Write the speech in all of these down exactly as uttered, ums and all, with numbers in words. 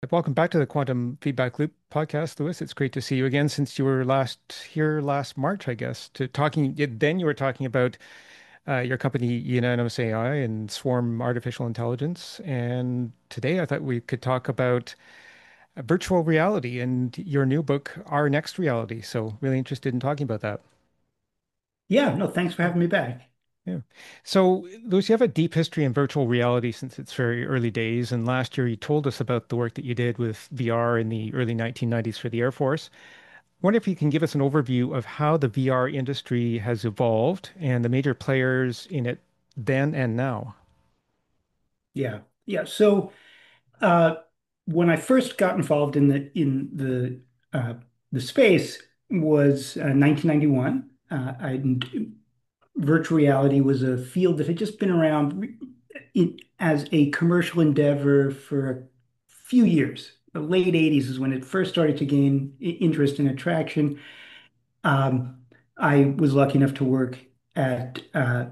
Welcome back to the Quantum Feedback Loop podcast, Lewis. It's great to see you again since you were last here last March, I guess, to talking. yeah, Then you were talking about uh, your company, Unanimous A I and Swarm Artificial Intelligence. And today I thought we could talk about uh, virtual reality and your new book, Our Next Reality. So really interested in talking about that. Yeah, no, thanks for having me back. Yeah. So, Lewis, you have a deep history in virtual reality since its very early days. And last year you told us about the work that you did with V R in the early nineteen nineties for the Air Force. Wonder if you can give us an overview of how the V R industry has evolved and the major players in it then and now. Yeah. Yeah. So uh when I first got involved in the in the uh the space was uh, nineteen ninety-one. Uh I Virtual reality was a field that had just been around in, as a commercial endeavor for a few years. The late eighties is when it first started to gain i- interest and attraction. Um, I was lucky enough to work at uh,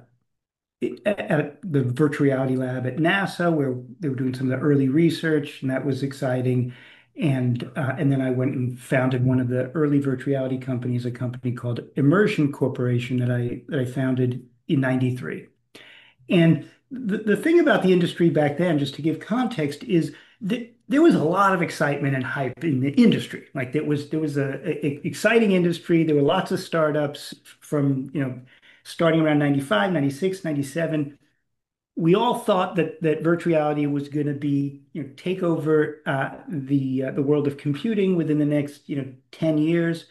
at the virtual reality lab at NASA where they were doing some of the early research, and that was exciting. And uh, and then I went and founded one of the early virtual reality companies, a company called Immersion Corporation that I that I founded in ninety-three. And the, the thing about the industry back then, just to give context, is that there was a lot of excitement and hype in the industry. Like there was there was a, a exciting industry. There were lots of startups from, you know, starting around ninety-five, ninety-six, ninety-seven. We all thought that that virtual reality was going to be, you know, take over uh, the uh, the world of computing within the next, you know, ten years.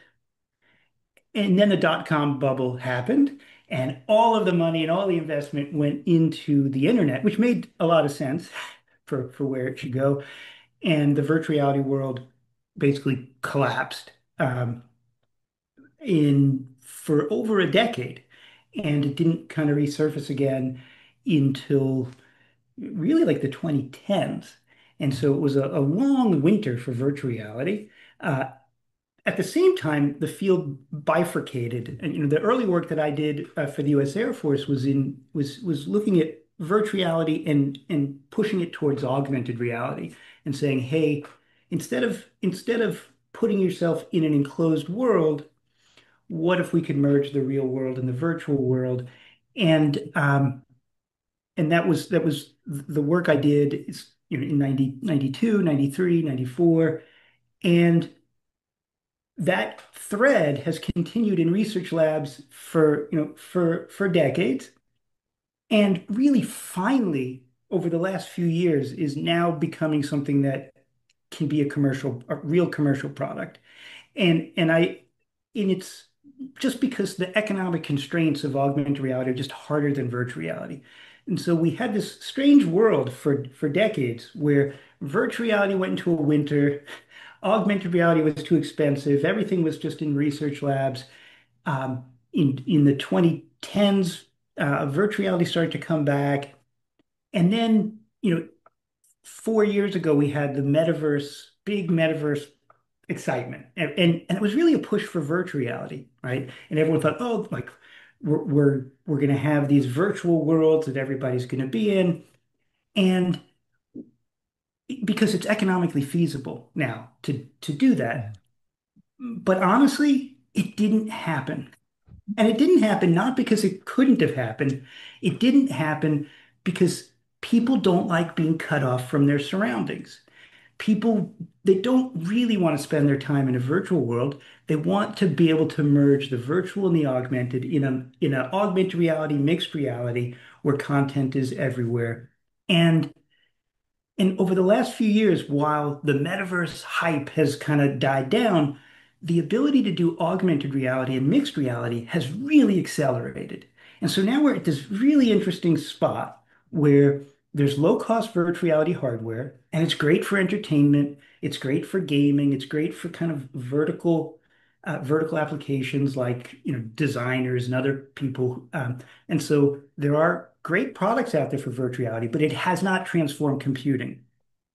And then the dot-com bubble happened, and all of the money and all the investment went into the internet, which made a lot of sense for, for where it should go. And the virtual reality world basically collapsed um, in for over a decade. And it didn't kind of resurface again until really like the twenty tens. And so it was a, a long winter for virtual reality. Uh, at the same time, the field bifurcated. And you know, the early work that I did uh, for the U S Air Force was in was was looking at virtual reality and and pushing it towards augmented reality and saying, hey, instead of instead of putting yourself in an enclosed world, what if we could merge the real world and the virtual world? And um, and that was that was the work I did is, you know, in ninety, ninety-two, ninety-three, ninety-four. And that thread has continued in research labs for, you know, for for decades, and really finally over the last few years is now becoming something that can be a commercial, a real commercial product. And and I and it's just because the economic constraints of augmented reality are just harder than virtual reality. And so we had this strange world for for decades where virtual reality went into a winter, augmented reality was too expensive, everything was just in research labs. Um, in in the twenty tens, uh, virtual reality started to come back, and then, you know, four years ago we had the metaverse, big metaverse excitement, and, and and it was really a push for virtual reality, right? And everyone thought, oh, like we're we're we're going to have these virtual worlds that everybody's going to be in, and because it's economically feasible now to to do Mm. that. But honestly, it didn't happen. And it didn't happen not because it couldn't have happened. It didn't happen because people don't like being cut off from their surroundings. People, they don't really want to spend their time in a virtual world. They want to be able to merge the virtual and the augmented in a in an augmented reality, mixed reality where content is everywhere. And and over the last few years, while the metaverse hype has kind of died down, the ability to do augmented reality and mixed reality has really accelerated. And so now we're at this really interesting spot where there's low-cost virtual reality hardware, and it's great for entertainment, it's great for gaming, it's great for kind of vertical uh, vertical applications like, you know, designers and other people. Um, and so there are great products out there for virtual reality, but it has not transformed computing.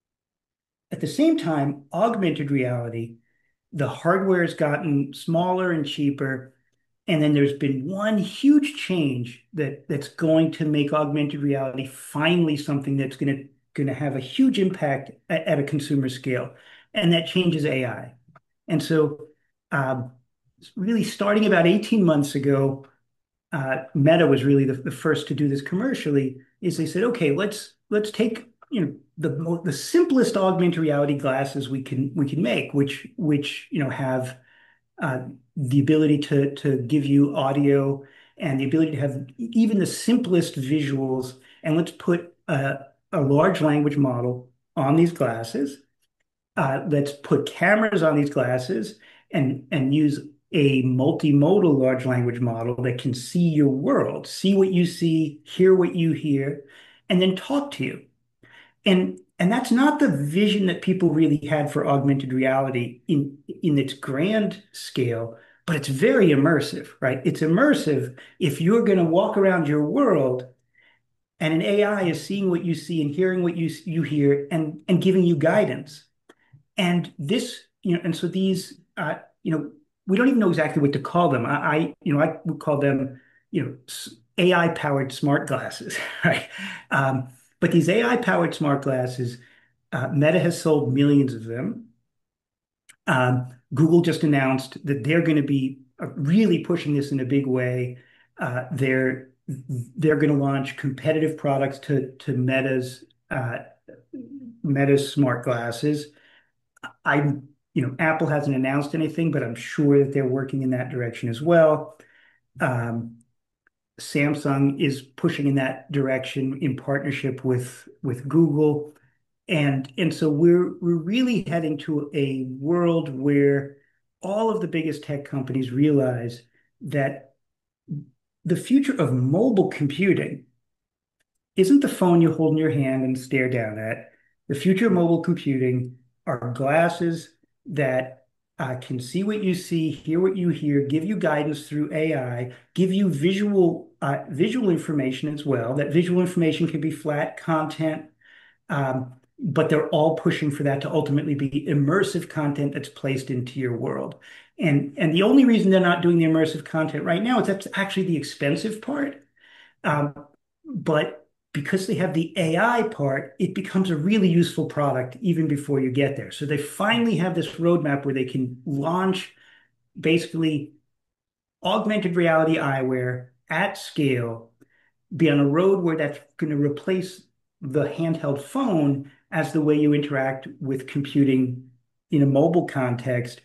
At the same time, augmented reality, the hardware has gotten smaller and cheaper. And then there's been one huge change that that's going to make augmented reality finally something that's going to going to have a huge impact at, at a consumer scale, and that changes A I. And so, um, really starting about eighteen months ago, uh, Meta was really the, the first to do this commercially. Is they said, okay, let's let's take you know the mo the simplest augmented reality glasses we can we can make, which which you know have uh, the ability to to give you audio and the ability to have even the simplest visuals, and let's put a, a large language model on these glasses. Uh, let's put cameras on these glasses and and use a multimodal large language model that can see your world, see what you see, hear what you hear, and then talk to you. And and that's not the vision that people really had for augmented reality in in its grand scale, but it's very immersive, right? It's immersive if you're going to walk around your world and an A I is seeing what you see and hearing what you you hear and and giving you guidance. And this, you know, and so these, uh, you know, we don't even know exactly what to call them. I, I you know, I would call them, you know, A I-powered smart glasses, right? Um, but these A I-powered smart glasses, uh, Meta has sold millions of them. Um, Google just announced that they're going to be uh, really pushing this in a big way. Uh, they're they're going to launch competitive products to to Meta's uh, Meta's smart glasses. I'm, you know, Apple hasn't announced anything, but I'm sure that they're working in that direction as well. Um, Samsung is pushing in that direction in partnership with with Google. And and so we're we're really heading to a world where all of the biggest tech companies realize that the future of mobile computing isn't the phone you hold in your hand and stare down at. The future of mobile computing are glasses that uh, can see what you see, hear what you hear, give you guidance through A I, give you visual uh, visual information as well. That visual information can be flat content, um, but they're all pushing for that to ultimately be immersive content that's placed into your world. And and the only reason they're not doing the immersive content right now is that's actually the expensive part. Um, but because they have the A I part, it becomes a really useful product even before you get there. So they finally have this roadmap where they can launch basically augmented reality eyewear at scale, be on a road where that's going to replace the handheld phone as the way you interact with computing in a mobile context.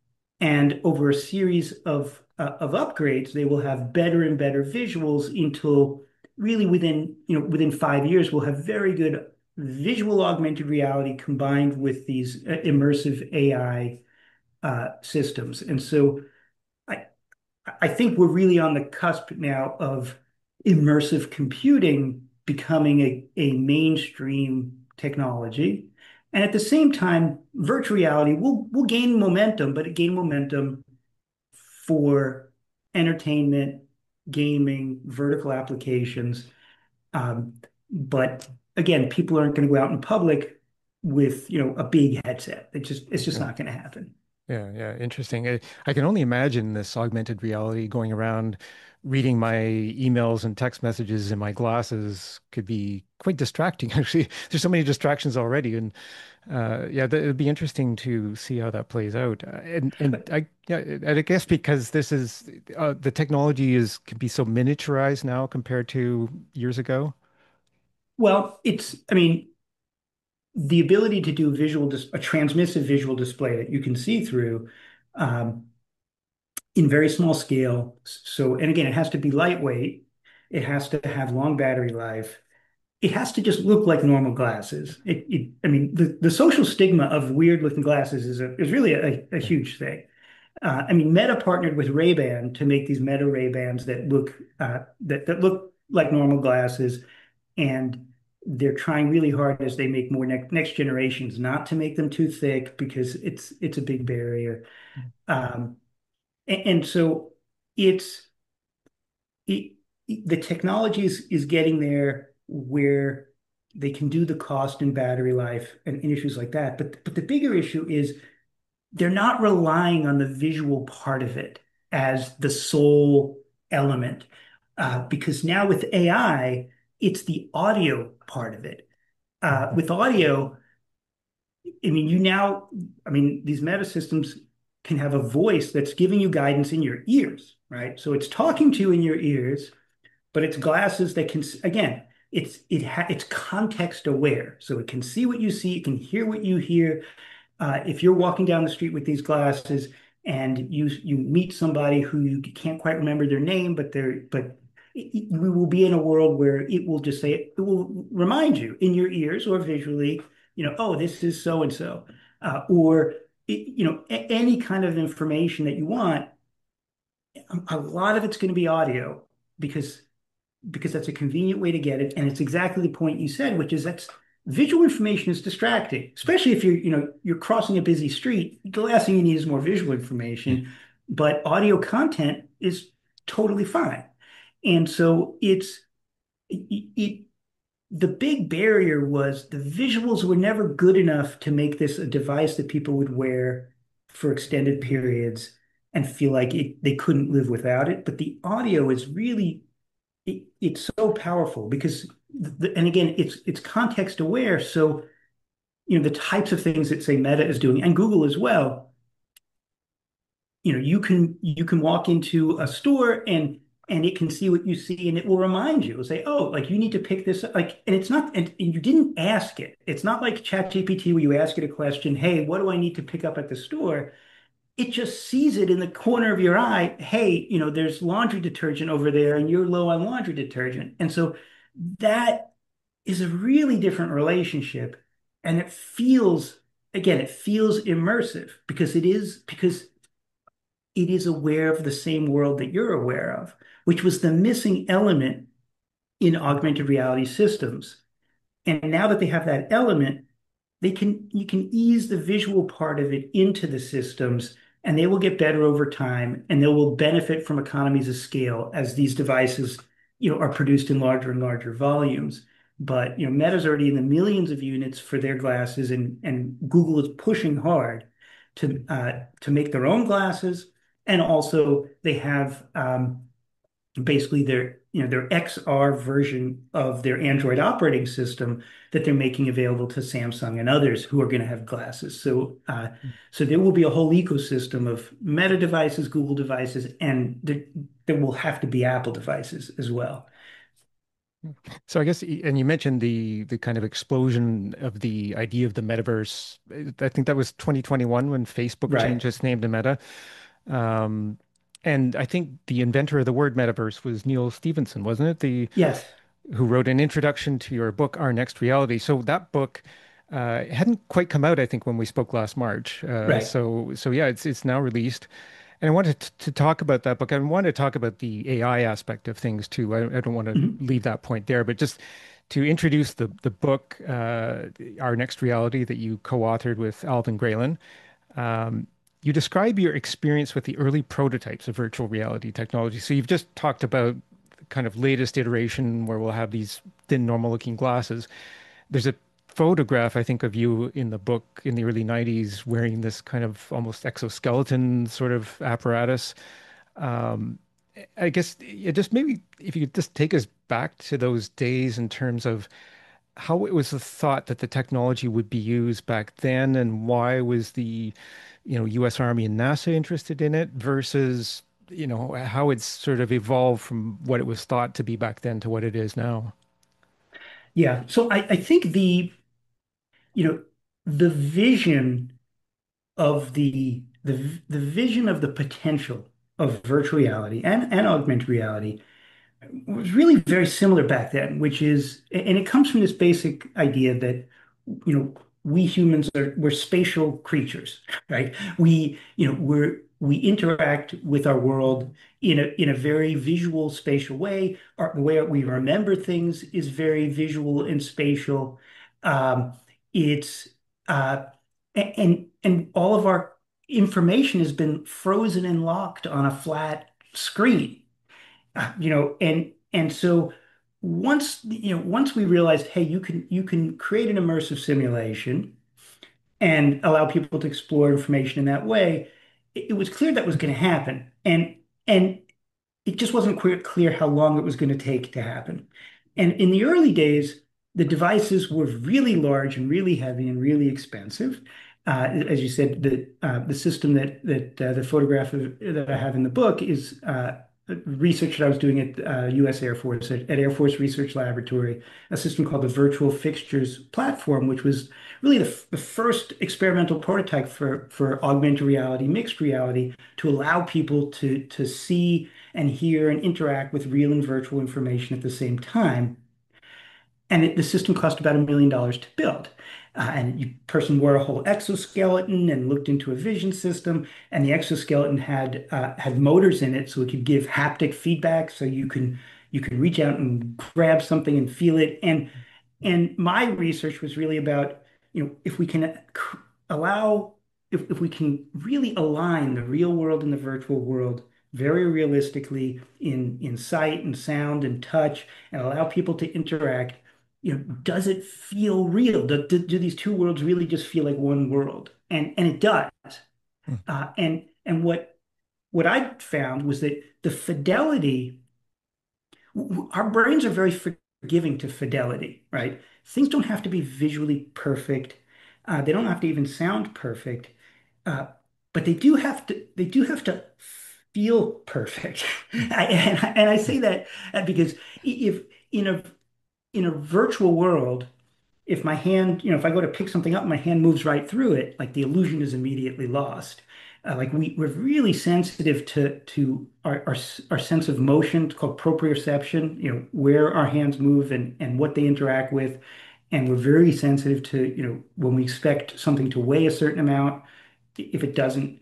And over a series of uh, of upgrades, they will have better and better visuals until really within, you know, within five years, we'll have very good visual augmented reality combined with these uh, immersive A I uh, systems. And so I I think we're really on the cusp now of immersive computing becoming a, a mainstream technology. And at the same time, virtual reality will will gain momentum, but it gain momentum for entertainment, gaming, vertical applications. Um, but again, people aren't going to go out in public with, you know, a big headset. It just it's just Yeah. not going to happen. Yeah, yeah, interesting. I, I can only imagine this augmented reality going around, reading my emails and text messages in my glasses could be quite distracting, actually. There's so many distractions already, and uh, yeah, th it'd be interesting to see how that plays out. Uh, and and But I yeah, and I guess because this is uh, the technology is can be so miniaturized now compared to years ago. well, it's I mean, the ability to do visual dis a transmissive visual display that you can see through um, in very small scale. So, and again, it has to be lightweight. It has to have long battery life. It has to just look like normal glasses. It, it I mean, the, the social stigma of weird looking glasses is a, is really a, a Yeah. huge thing. Uh, I mean, Meta partnered with Ray-Ban to make these Meta Ray-Bans that look uh, that that look like normal glasses, and they're trying really hard as they make more next next generations not to make them too thick because it's it's a big barrier. Um, and, and so it's it, the technology is, is getting there where they can do the cost and battery life and, and issues like that. But but the bigger issue is they're not relying on the visual part of it as the sole element. Uh, because now with A I, it's the audio part of it. Uh, with audio, I mean, you now, I mean, these meta systems can have a voice that's giving you guidance in your ears, right? So it's talking to you in your ears, but it's glasses that can, again, it's it ha it's context aware, so it can see what you see, it can hear what you hear. Uh, if you're walking down the street with these glasses and you you meet somebody who you can't quite remember their name, but they're but we will be in a world where it will just say it will remind you in your ears or visually, you know, oh, this is so and so, uh, or you know, any kind of information that you want. A lot of it's going to be audio because because that's a convenient way to get it. And it's exactly the point you said, which is that's visual information is distracting, especially if you're, you know, you're crossing a busy street. The last thing you need is more visual information, but audio content is totally fine. And so it's it, it the big barrier was the visuals were never good enough to make this a device that people would wear for extended periods and feel like it, they couldn't live without it. But the audio is really it, it's so powerful because the, and again it's it's context aware, so you know the types of things that say Meta is doing and Google as well. You know you can you can walk into a store and and it can see what you see and it will remind you. It'll say, oh, like you need to pick this up. Like, and it's not, and you didn't ask it. It's not like ChatGPT where you ask it a question, hey, what do I need to pick up at the store? It just sees it in the corner of your eye. Hey, you know, there's laundry detergent over there and you're low on laundry detergent. And so that is a really different relationship. And it feels, again, it feels immersive because it is, because it is aware of the same world that you're aware of, which was the missing element in augmented reality systems. And now that they have that element, they can you can ease the visual part of it into the systems and they will get better over time and they will benefit from economies of scale as these devices you know are produced in larger and larger volumes. But you know Meta's already in the millions of units for their glasses and and Google is pushing hard to uh, to make their own glasses and also they have um, basically their you know their X R version of their Android operating system that they're making available to Samsung and others who are going to have glasses. So uh, so there will be a whole ecosystem of Meta devices, Google devices, and there, there will have to be Apple devices as well. So I guess, and you mentioned the the kind of explosion of the idea of the metaverse. I think that was twenty twenty-one when Facebook Right. changed its name to Meta. Um, and I think the inventor of the word metaverse was Neil Stephenson, wasn't it? The Yes. who wrote an introduction to your book, Our Next Reality. So that book uh, hadn't quite come out, I think, when we spoke last March. Uh, Right. so so yeah, it's it's now released. And I wanted to, to talk about that book. I wanted to talk about the A I aspect of things too. I, I don't want to Mhm. leave that point there, but just to introduce the the book, uh, Our Next Reality, that you co-authored with Alvin Graylin. Um, you describe your experience with the early prototypes of virtual reality technology. So you've just talked about the kind of latest iteration where we'll have these thin, normal-looking glasses. There's a photograph, I think, of you in the book in the early nineties wearing this kind of almost exoskeleton sort of apparatus. Um, I guess it just maybe if you could just take us back to those days in terms of how it was the thought that the technology would be used back then and why was the, you know, U S Army and NASA interested in it versus, you know, how it's sort of evolved from what it was thought to be back then to what it is now. Yeah. So I, I think the you know the vision of the the the vision of the potential of virtual reality and, and augmented reality was really very similar back then, which is, and it comes from this basic idea that, you know, we humans are we're spatial creatures, right? We, you know, we're we interact with our world in a in a very visual, spatial way. Our, the way we remember things is very visual and spatial. Um, it's uh, and and all of our information has been frozen and locked on a flat screen, uh, you know, and and so once you know once we realized, hey, you can you can create an immersive simulation and allow people to explore information in that way, it, it was clear that was going to happen, and and it just wasn't clear clear how long it was going to take to happen. And in the early days, the devices were really large and really heavy and really expensive. Uh, as you said, the uh, the system that that uh, the photograph of, that I have in the book is uh, research that I was doing at uh, U S Air Force at, at Air Force Research Laboratory, a system called the Virtual Fixtures Platform, which was really the, the first experimental prototype for for augmented reality, mixed reality, to allow people to to see and hear and interact with real and virtual information at the same time. And it, the system cost about a million dollars to build. Uh, and the person wore a whole exoskeleton and looked into a vision system. And the exoskeleton had uh, had motors in it, so it could give haptic feedback. So you can you can reach out and grab something and feel it. And and my research was really about, you know, if we can allow, if, if we can really align the real world and the virtual world very realistically in in sight and sound and touch, and allow people to interact, you know, does it feel real? Do, do, do these two worlds really just feel like one world? And and it does. Hmm. Uh, and and what what I found was that the fidelity, our brains are very forgiving to fidelity, right? Things don't have to be visually perfect. Uh, they don't have to even sound perfect. Uh, but they do have to they do have to feel perfect. Hmm. I, and, I- and I say that uh, because if in a in a virtual world, if my hand, you know, if I go to pick something up, my hand moves right through it, like the illusion is immediately lost. Uh, like we, we're really sensitive to to our, our our sense of motion. It's called proprioception, you know, where our hands move and and what they interact with. And we're very sensitive to, you know, when we expect something to weigh a certain amount, if it doesn't.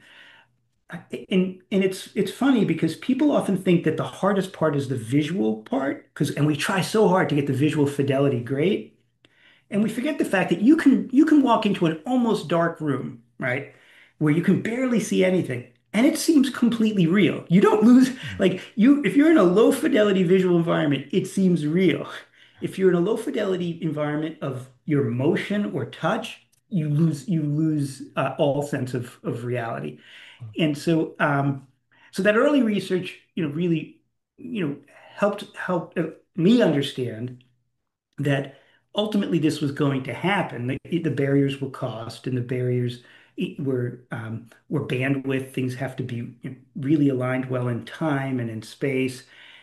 And and it's it's funny because people often think that the hardest part is the visual part, because and we try so hard to get the visual fidelity great. And we forget the fact that you can you can walk into an almost dark room, right? Where you can barely see anything. And it seems completely real. You don't lose, like you, if you're in a low fidelity visual environment, it seems real. If you're in a low fidelity environment of your motion or touch, you lose you lose uh, all sense of of reality. And so um, so that early research, you know, really, you know, helped helped uh, me understand that ultimately this was going to happen. The, the barriers were cost, and the barriers were um, were bandwidth. Things have to be, you know, really aligned well in time and in space.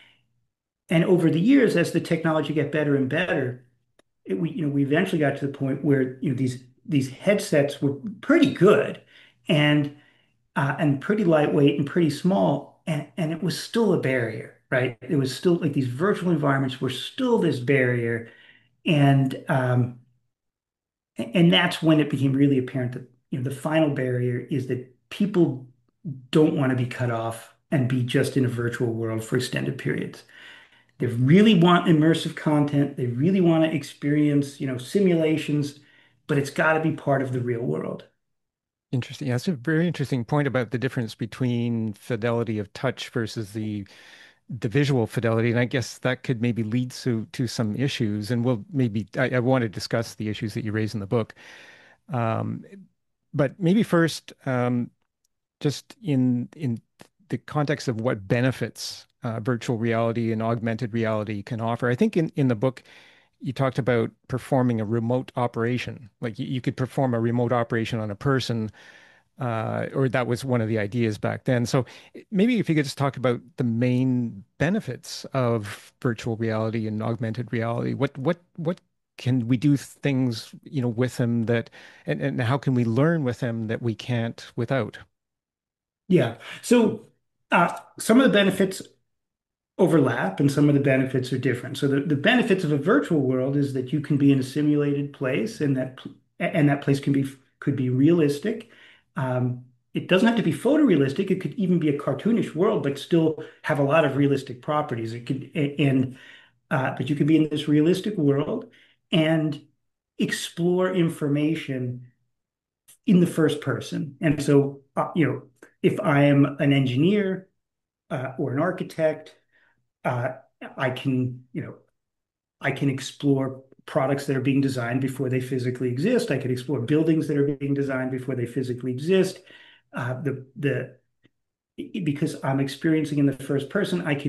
And over the years, as the technology got better and better, it, we you know we eventually got to the point where, you know, these these headsets were pretty good and uh, and pretty lightweight and pretty small, and and it was still a barrier, right? It was still like these virtual environments were still this barrier. And um, and that's when it became really apparent that, you know, the final barrier is that people don't want to be cut off and be just in a virtual world for extended periods. They really want immersive content. They really want to experience, you know, simulations, but it's got to be part of the real world. Interesting. Yeah, that's a very interesting point about the difference between fidelity of touch versus the the visual fidelity. And I guess that could maybe lead to to some issues. And we'll maybe I, I want to discuss the issues that you raise in the book. Um, but maybe first, um, just in in the context of what benefits uh, virtual reality and augmented reality can offer. I think in in the book you talked about performing a remote operation. Like you, you could perform a remote operation on a person, uh, or that was one of the ideas back then. So maybe if you could just talk about the main benefits of virtual reality and augmented reality. What what what can we do things, you know, with them that, and, and how can we learn with them that we can't without? Yeah. So uh, some of the benefits overlap and some of the benefits are different. So the, the benefits of a virtual world is that you can be in a simulated place, and that and that place can be could be realistic. Um, it doesn't have to be photorealistic. It could even be a cartoonish world, but still have a lot of realistic properties. It could and uh, but you could be in this realistic world and explore information in the first person. And so, uh, you know, if I am an engineer uh, or an architect, uh, I can, you know, I can explore products that are being designed before they physically exist. I can explore buildings that are being designed before they physically exist. Uh, the the because I'm experiencing in the first person, I can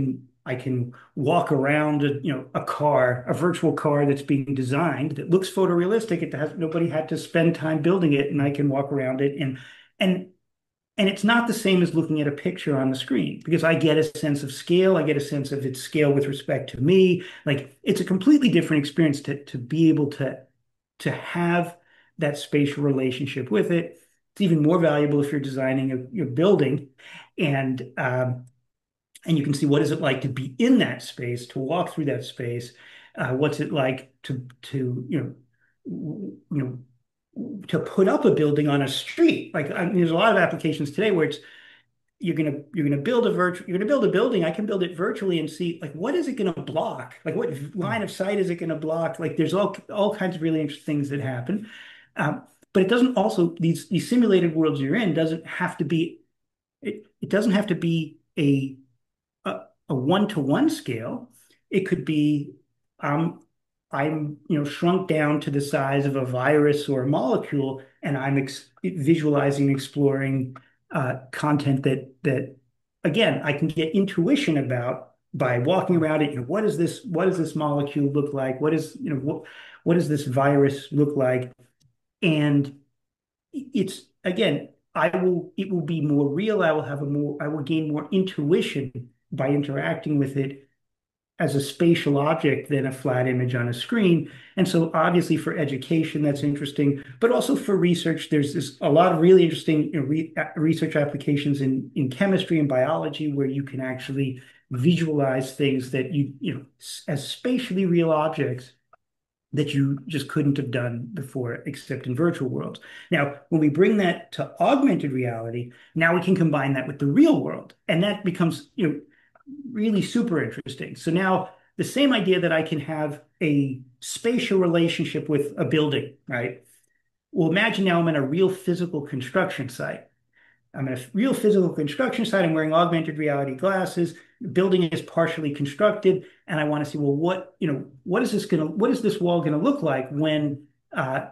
I can walk around a, you know, a car, a virtual car that's being designed that looks photorealistic. It has nobody had to spend time building it, and I can walk around it and and and it's not the same as looking at a picture on the screen because I get a sense of scale. I get a sense of its scale with respect to me. Like it's a completely different experience to to be able to to have that spatial relationship with it. It's even more valuable if you're designing a, your building, and um, and you can see what is it like to be in that space, to walk through that space. Uh, what's it like to to you know you know to put up a building on a street? Like I mean, there's a lot of applications today where it's you're gonna you're gonna build a virtual you're gonna build a building. I can build it virtually and see like what is it gonna block? Like what line of sight is it gonna block? Like there's all all kinds of really interesting things that happen. Um, but it doesn't also these these simulated worlds you're in doesn't have to be it, it doesn't have to be a a, a one-to-one scale. It could be um, I'm you know shrunk down to the size of a virus or a molecule, and I'm ex visualizing, exploring uh, content that that again I can get intuition about by walking around it. You know, what is this? What does this molecule look like? What is you know what what does this virus look like? And it's again, I will it will be more real. I will have a more I will gain more intuition by interacting with it as a spatial object than a flat image on a screen. And so obviously for education, that's interesting, but also for research, there's this a lot of really interesting you know, re research applications in, in chemistry and biology where you can actually visualize things that you, you know, as spatially real objects that you just couldn't have done before, except in virtual worlds. Now, when we bring that to augmented reality, now we can combine that with the real world, and that becomes, you know, really super interesting. So now the same idea that I can have a spatial relationship with a building, right? Well, imagine now I'm in a real physical construction site. I'm in a real physical construction site. I'm wearing augmented reality glasses. The building is partially constructed, and I want to see, well, what, you know, what is this gonna, what is this wall gonna look like when, uh,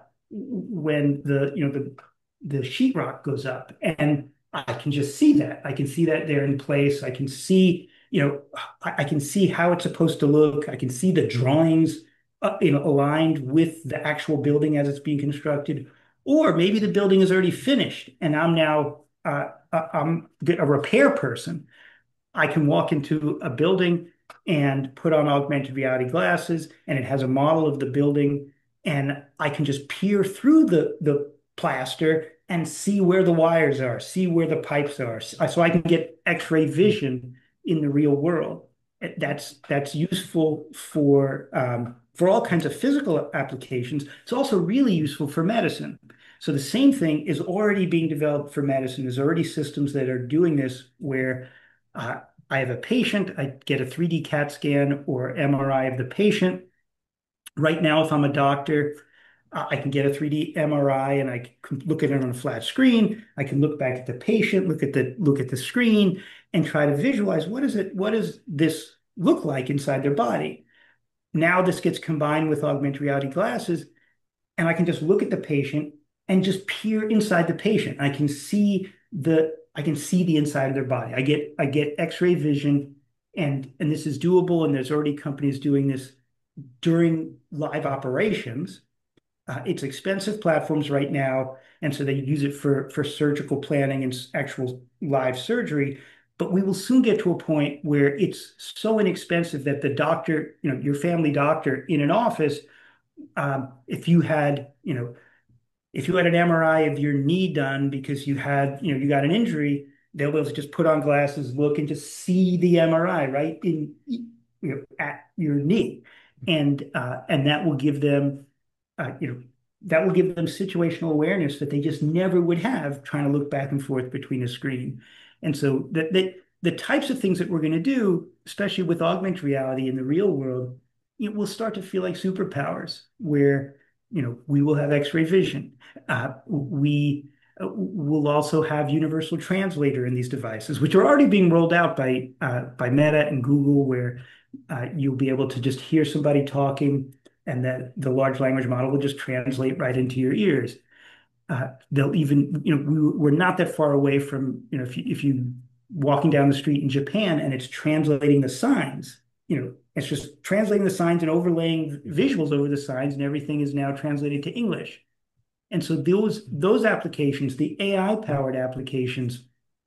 when the, you know, the, the sheetrock goes up, and I can just see that. I can see that there in place. I can see, you know, I, I can see how it's supposed to look. I can see the drawings, uh, you know, aligned with the actual building as it's being constructed. Or maybe the building is already finished, and I'm now uh, uh, I'm a repair person. I can walk into a building and put on augmented reality glasses, and it has a model of the building, and I can just peer through the the plaster and see where the wires are, see where the pipes are, so I can get X-ray vision in the real world. That's that's useful for um, for all kinds of physical applications. It's also really useful for medicine. So the same thing is already being developed for medicine. There's already systems that are doing this where uh, I have a patient, I get a three D CAT scan or M R I of the patient. Right now, if I'm a doctor, uh, I can get a three D M R I and I can look at it on a flat screen. I can look back at the patient, look at the look at the screen, and try to visualize what is it, what does this look like inside their body. Now this gets combined with augmented reality glasses, and I can just look at the patient and just peer inside the patient. I can see the I can see the inside of their body. I get I get X-ray vision, and and this is doable. And there's already companies doing this during live operations. Uh, it's expensive platforms right now, and so they use it for for surgical planning and actual live surgery. But we will soon get to a point where it's so inexpensive that the doctor, you know, your family doctor in an office, um, if you had, you know, if you had an M R I of your knee done because you had, you know, you got an injury, they'll be able to just put on glasses, look, and just see the M R I right in, you know, at your knee, and uh, and that will give them, uh, you know, that will give them situational awareness that they just never would have trying to look back and forth between a screen. And so that the, the types of things that we're going to do, especially with augmented reality in the real world, it will start to feel like superpowers where, you know, we will have X-ray vision. Uh, we uh, will also have universal translator in these devices, which are already being rolled out by uh, by Meta and Google, where uh, you'll be able to just hear somebody talking, and that the large language model will just translate right into your ears. Uh, they'll even, you know, we, we're not that far away from, you know, if you, if you walking down the street in Japan and it's translating the signs. You know, it's just translating the signs and overlaying visuals over the signs, and everything is now translated to English. And so those those applications, the A I powered applications,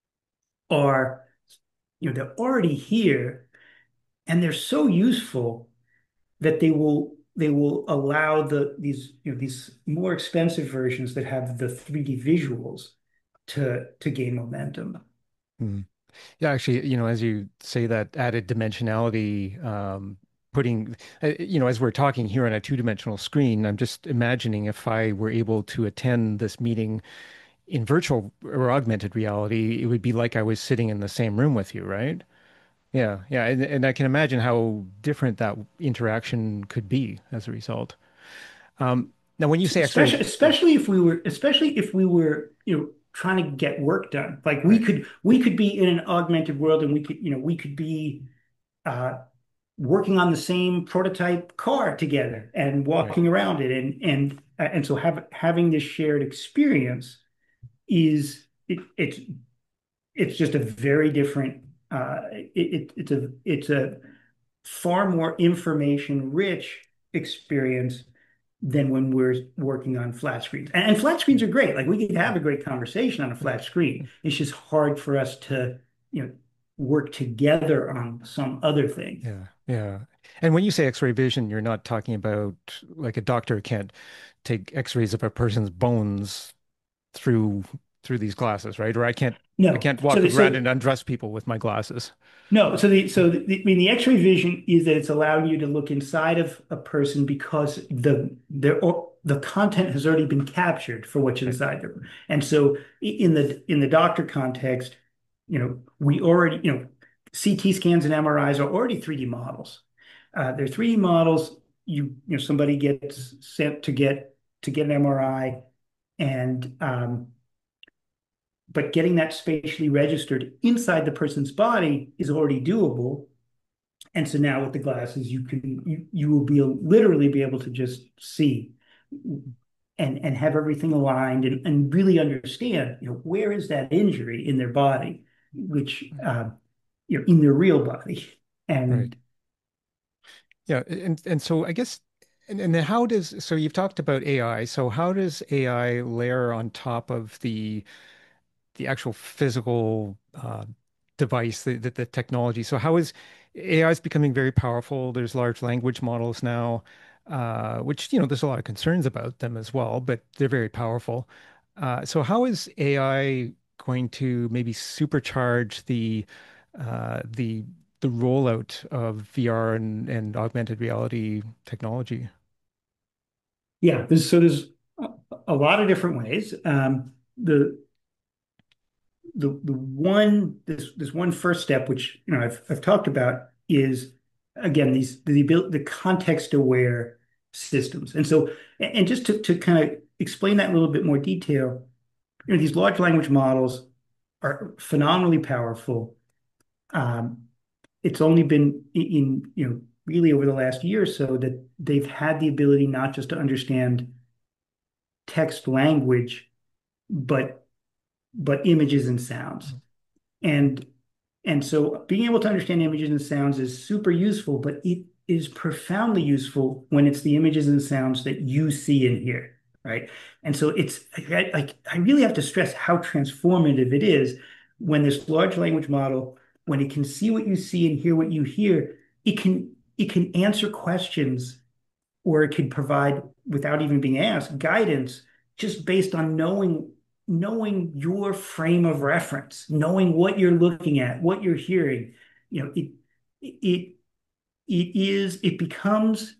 are, you know, they're already here, and they're so useful that they will they will allow the these you know these more expensive versions that have the three D visuals to to gain momentum. Hmm. Yeah, actually, you know, as you say that added dimensionality, um, putting, uh, you know, as we're talking here on a two-dimensional screen, I'm just imagining if I were able to attend this meeting in virtual or augmented reality, it would be like I was sitting in the same room with you, right? Yeah, yeah, and, and I can imagine how different that interaction could be as a result. Um, Now, when you say X-ray, especially yeah, especially if we were especially if we were you know trying to get work done. Like we right, could we could be in an augmented world, and we could you know we could be uh, working on the same prototype car together and right, walking around it, and and uh, and so have, having this shared experience is it, it's it's just a very different uh, it, it, it's a it's a far more information rich experience than when we're working on flat screens. And, and flat screens are great. Like we could have a great conversation on a flat screen. It's just hard for us to, you know, work together on some other thing. yeah, yeah. And when you say X-ray vision, you're not talking about like a doctor can't take X-rays of a person's bones through through these glasses, right? Or I can't I No. can't So walk they, around so and undress people with my glasses. no. So the so the, I mean the X-ray vision is that it's allowing you to look inside of a person because the the the content has already been captured for what's Right. inside them. And so in the in the doctor context, you know, we already, you know, C T scans and M R Is are already three D models. Uh, they're three D models. You you know somebody gets sent to get to get an M R I, and um, but getting that spatially registered inside the person's body is already doable. And so now with the glasses, you can you, you will be literally be able to just see and and have everything aligned, and, and really understand, you know, where is that injury in their body, which uh, you know, in their real body. Right. And Yeah, and and so I guess and, and then how does so you've talked about A I. So how does A I layer on top of the the actual physical uh, device, the, the the technology? So how is A I is becoming very powerful? There's large language models now, uh, which you know there's a lot of concerns about them as well, but they're very powerful. Uh, so how is A I going to maybe supercharge the uh, the the rollout of V R and, and augmented reality technology? yeah, there's, so there's a, a lot of different ways. Um, the the the one this this one first step, which you know I've I've talked about, is again these the ability the context aware systems. And so and just to to kind of explain that in a little bit more detail, you know, these large language models are phenomenally powerful. Um, it's only been in, in you know really over the last year or so that they've had the ability not just to understand text language, but but images and sounds. And and so being able to understand images and sounds is super useful, but it is profoundly useful when it's the images and sounds that you see and hear, right? And so it's like I really have to stress how transformative it is when this large language model, when it can see what you see and hear what you hear, it can it can answer questions, or it could provide, without even being asked, guidance just based on knowing knowing your frame of reference, knowing what you're looking at, what you're hearing. You know, it it it is it becomes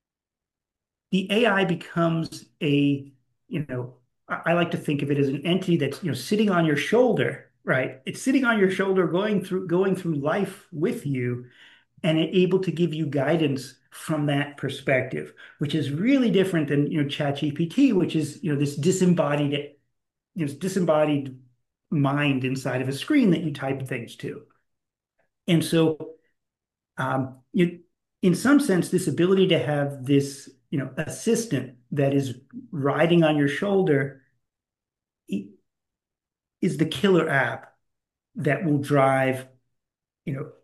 the A I becomes a, you know, I, I like to think of it as an entity that's, you know, sitting on your shoulder, right? It's sitting on your shoulder, going through going through life with you, and able to give you guidance from that perspective, which is really different than, you know, ChatGPT, which is, you know, this disembodied, you know, disembodied mind inside of a screen that you type things to. And so, um, you, in some sense, this ability to have this, you know, assistant that is riding on your shoulder is the killer app. that will drive, you know,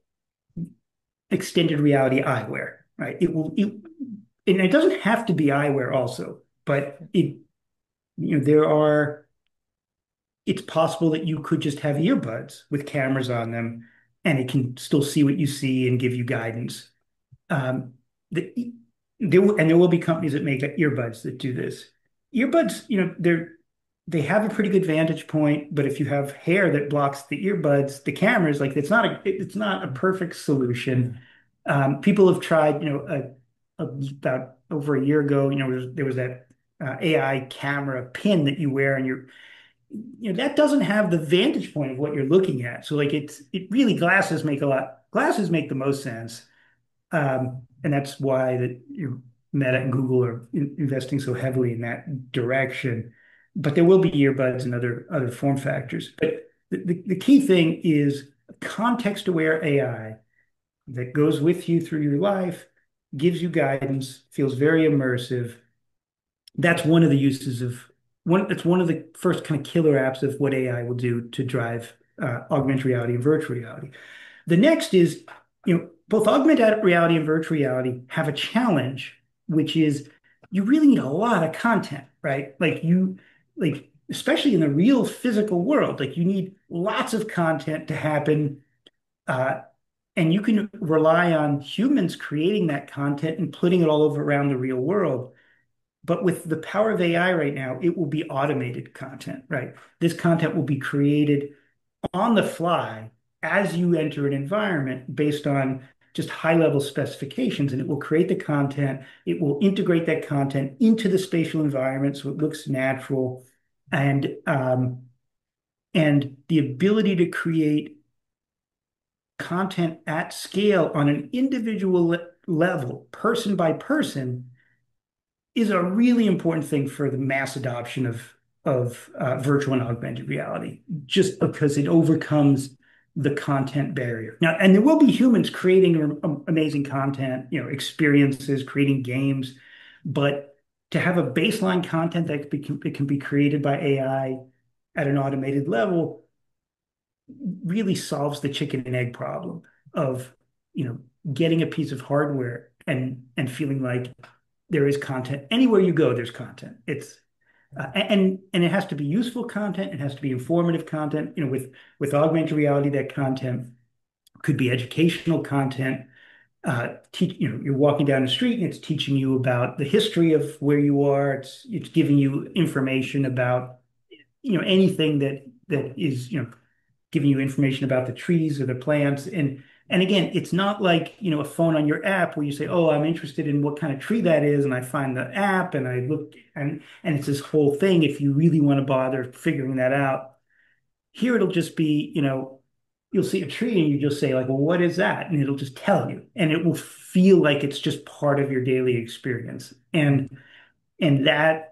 extended reality eyewear, right? It will, it, and it doesn't have to be eyewear also, but it, you know, there are, it's possible that you could just have earbuds with cameras on them and it can still see what you see and give you guidance. Um, the, there will, and there will be companies that make earbuds that do this. Earbuds, you know, they're they have a pretty good vantage point, but if you have hair that blocks the earbuds, the cameras, like it's not a it's not a perfect solution. Um, people have tried, you know, a, a, about over a year ago, you know, there was, there was that uh, A I camera pin that you wear, and you're, you know, that doesn't have the vantage point of what you're looking at. So like it's it really glasses make a lot glasses make the most sense. Um, and that's why that you Meta and Google are in, investing so heavily in that direction. But there will be earbuds and other other form factors. But the, the, the key thing is context-aware A I that goes with you through your life, gives you guidance, feels very immersive. That's one of the uses of one. That's one of the first kind of killer apps of what A I will do to drive uh, augmented reality and virtual reality. The next is, you know, both augmented reality and virtual reality have a challenge, which is you really need a lot of content, right? Like you, like, especially in the real physical world, like you need lots of content to happen. Uh, and you can rely on humans creating that content and putting it all over around the real world. But with the power of A I right now, it will be automated content, right? This content will be created on the fly as you enter an environment based on just high level specifications, and it will create the content. It will integrate that content into the spatial environment so it looks natural. And um, and the ability to create content at scale on an individual le level, person by person, is a really important thing for the mass adoption of of uh, virtual and augmented reality, just because it overcomes the content barrier. Now, and there will be humans creating amazing content, you know, experiences, creating games, but to have a baseline content that can, it can be created by A I at an automated level really solves the chicken and egg problem of, you know, getting a piece of hardware and and feeling like there is content anywhere you go. There's content. It's uh, and and it has to be useful content. It has to be informative content. You know, with with augmented reality, that content could be educational content. Uh, teach you know, you're walking down the street and it's teaching you about the history of where you are. It's it's giving you information about, you know, anything that that is, you know, giving you information about the trees or the plants. And and again, it's not like, you know, a phone on your app where you say, "Oh, I'm interested in what kind of tree that is," and I find the app and I look, and and it's this whole thing if you really want to bother figuring that out. Here it'll just be, you know, you'll see a tree and you just say like, "Well, what is that?" And it'll just tell you, and it will feel like it's just part of your daily experience. And and that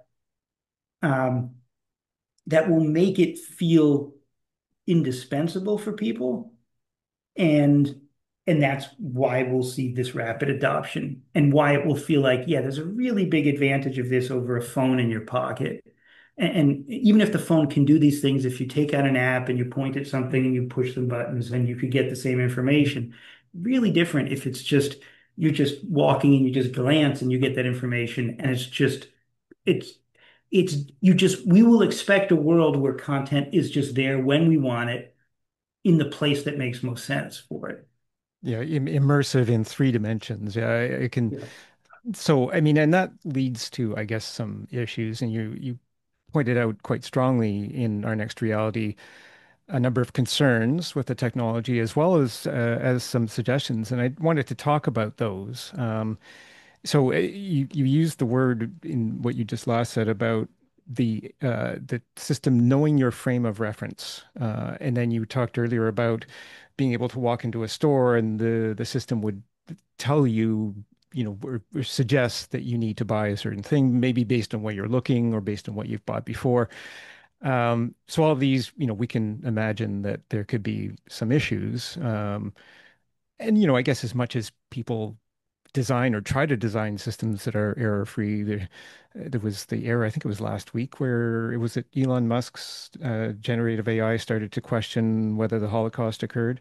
um that will make it feel indispensable for people. And and that's why we'll see this rapid adoption and why it will feel like, yeah, there's a really big advantage of this over a phone in your pocket. And, and even if the phone can do these things, if you take out an app and you point at something and you push some buttons and you could get the same information, really different if it's just you're just walking and you just glance and you get that information and it's just it's it's you just we will expect a world where content is just there when we want it in the place that makes most sense for it. Yeah, im immersive in three dimensions. Yeah, I, I can. Yeah. So, I mean, and that leads to, I guess, some issues. And you you pointed out quite strongly in our next reality a number of concerns with the technology, as well as uh, as some suggestions. And I wanted to talk about those. Um, so, uh, you you used the word in what you just last said about the uh, the system knowing your frame of reference, uh, and then you talked earlier about being able to walk into a store and the the system would tell you, you know, or, or suggest that you need to buy a certain thing, maybe based on where you're looking or based on what you've bought before. Um, so all of these, you know, we can imagine that there could be some issues. Um, and, you know, I guess as much as people design or try to design systems that are error-free. There, there was the error, I think it was last week, where it was that Elon Musk's uh, generative A I started to question whether the Holocaust occurred.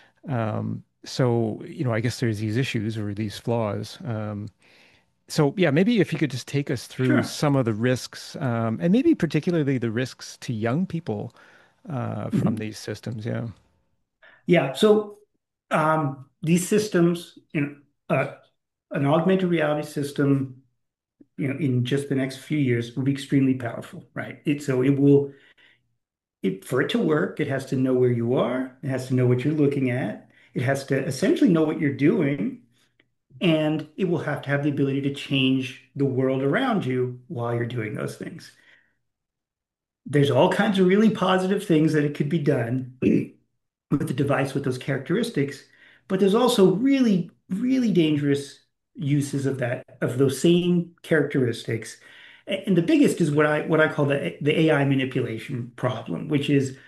Um, so, you know, I guess there's these issues or these flaws. Um, so, yeah, maybe if you could just take us through Sure. some of the risks, um, and maybe particularly the risks to young people uh, from Mhm. these systems. Yeah. Yeah. So um, these systems, you know, uh, an augmented reality system, you know, in just the next few years will be extremely powerful, right? It, so it will, it, for it to work, it has to know where you are. It has to know what you're looking at. It has to essentially know what you're doing, and it will have to have the ability to change the world around you while you're doing those things. There's all kinds of really positive things that it could be done with the device with those characteristics, but there's also really, really dangerous uses of that, of those same characteristics. And the biggest is what I what I call the the A I manipulation problem, which is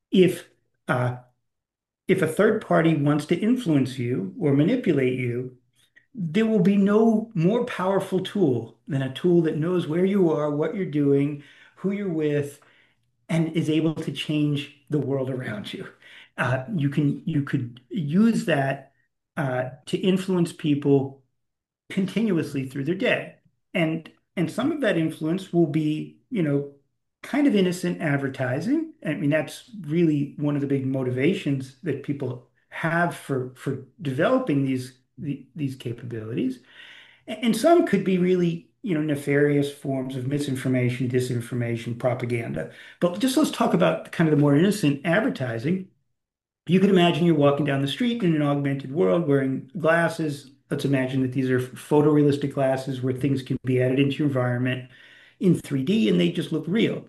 if uh, if a third party wants to influence you or manipulate you, there will be no more powerful tool than a tool that knows where you are, what you're doing, who you're with, and is able to change the world around you. Uh, you can you could use that uh, to influence people continuously through their day. And and some of that influence will be, you know, kind of innocent advertising. I mean, that's really one of the big motivations that people have for for developing these the, these capabilities. And some could be really, you know, nefarious forms of misinformation, disinformation, propaganda. But just let's talk about kind of the more innocent advertising. You can imagine you're walking down the street in an augmented world wearing glasses. Let's imagine that these are photorealistic glasses where things can be added into your environment in three D and they just look real.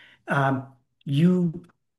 Um, you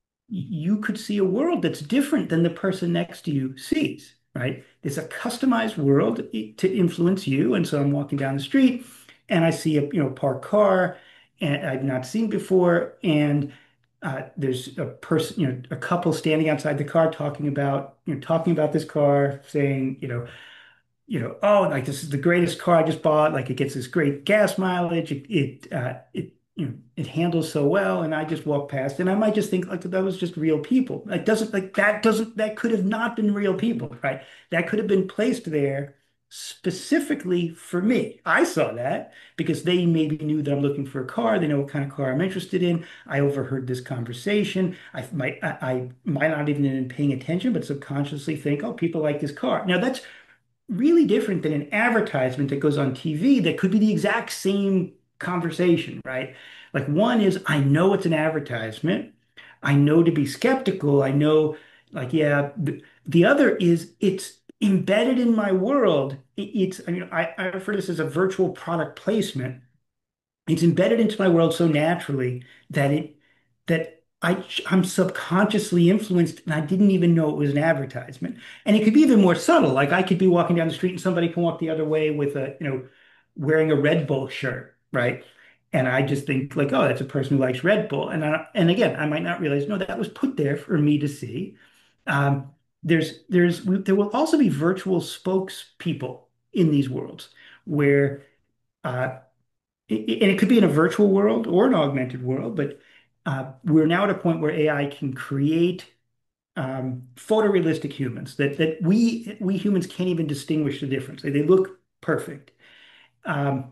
you could see a world that's different than the person next to you sees, right? There's a customized world to influence you. And so I'm walking down the street and I see a, you know, parked car and I've not seen before. And uh, there's a person, you know, a couple standing outside the car talking about, you know, talking about this car, saying, you know, you know, oh, like this is the greatest car I just bought. Like it gets this great gas mileage. It it uh, it you know it handles so well. And I just walk past, and I might just think like that was just real people. Like doesn't like that doesn't that could have not been real people, right? That could have been placed there specifically for me. I saw that because they maybe knew that I'm looking for a car. They know what kind of car I'm interested in. I overheard this conversation. I might I, I might not even have been paying attention, but subconsciously think, oh, people like this car. Now that's really different than an advertisement that goes on T V that could be the exact same conversation, right? Like one is I know it's an advertisement. I know to be skeptical. I know, like, yeah. The, the other is it's embedded in my world. It- it's, I mean, I, I refer to this as a virtual product placement. It's embedded into my world so naturally that it that I I'm subconsciously influenced and I didn't even know it was an advertisement. And it could be even more subtle. Like I could be walking down the street and somebody can walk the other way with a, you know, wearing a Red Bull shirt, right? And I just think like, oh, that's a person who likes Red Bull. And I, and again, I might not realize, no, that was put there for me to see. Um, there's there's there will also be virtual spokespeople in these worlds where uh, and it could be in a virtual world or an augmented world, but uh, we're now at a point where A I can create um, photorealistic humans that that we we humans can't even distinguish the difference. They, they look perfect, um,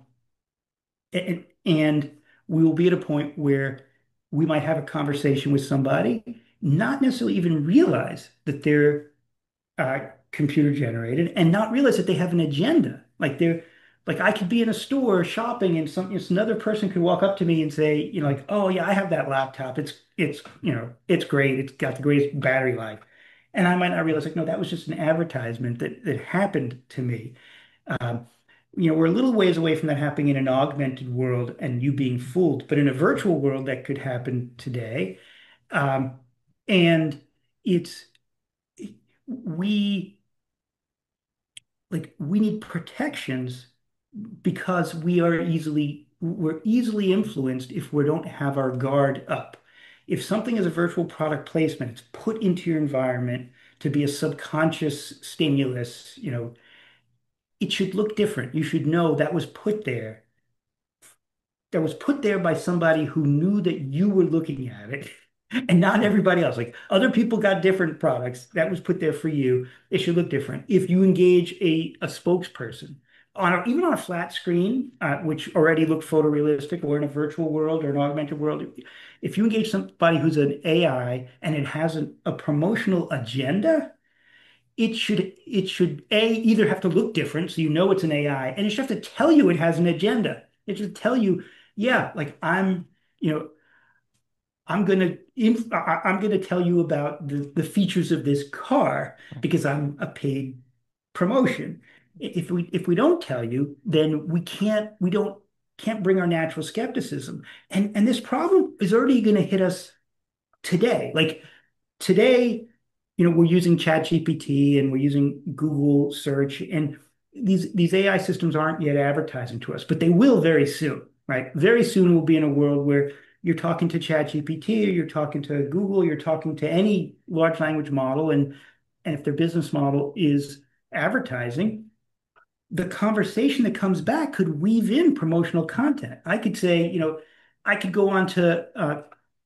and, and we will be at a point where we might have a conversation with somebody, not necessarily even realize that they're uh, computer generated and not realize that they have an agenda. Like they're like I could be in a store shopping and some it's another person could walk up to me and say, you know, like, oh yeah, I have that laptop. It's it's you know, it's great. It's got the greatest battery life. And I might not realize like, no, that was just an advertisement that that happened to me. Um, you know, we're a little ways away from that happening in an augmented world and you being fooled, but in a virtual world that could happen today. Um, and it's we like we need protections because we are easily we're easily influenced if we don't have our guard up. If something is a virtual product placement, it's put into your environment to be a subconscious stimulus, you know, it should look different. You should know that was put there that was put there by somebody who knew that you were looking at it and not everybody else. Like other people got different products that was put there for you. It should look different. If you engage a, a spokesperson on a, even on a flat screen, uh, which already looked photorealistic, or in a virtual world or an augmented world, if you engage somebody who's an A I and it has an, a promotional agenda, it should it should A, either have to look different so you know it's an A I, and it should have to tell you it has an agenda. It should tell you, yeah, like I'm, you know, I'm gonna inf I- I'm gonna tell you about the, the features of this car because I'm a paid promotion. If we if we don't tell you, then we can't we don't can't bring our natural skepticism. And and this problem is already gonna hit us today. Like today, you know, we're using ChatGPT and we're using Google search, and these these A I systems aren't yet advertising to us, but they will very soon, right? Very soon we'll be in a world where you're talking to ChatGPT or you're talking to Google, you're talking to any large language model, and and if their business model is advertising, the conversation that comes back could weave in promotional content. I could say, you know, I could go on to uh,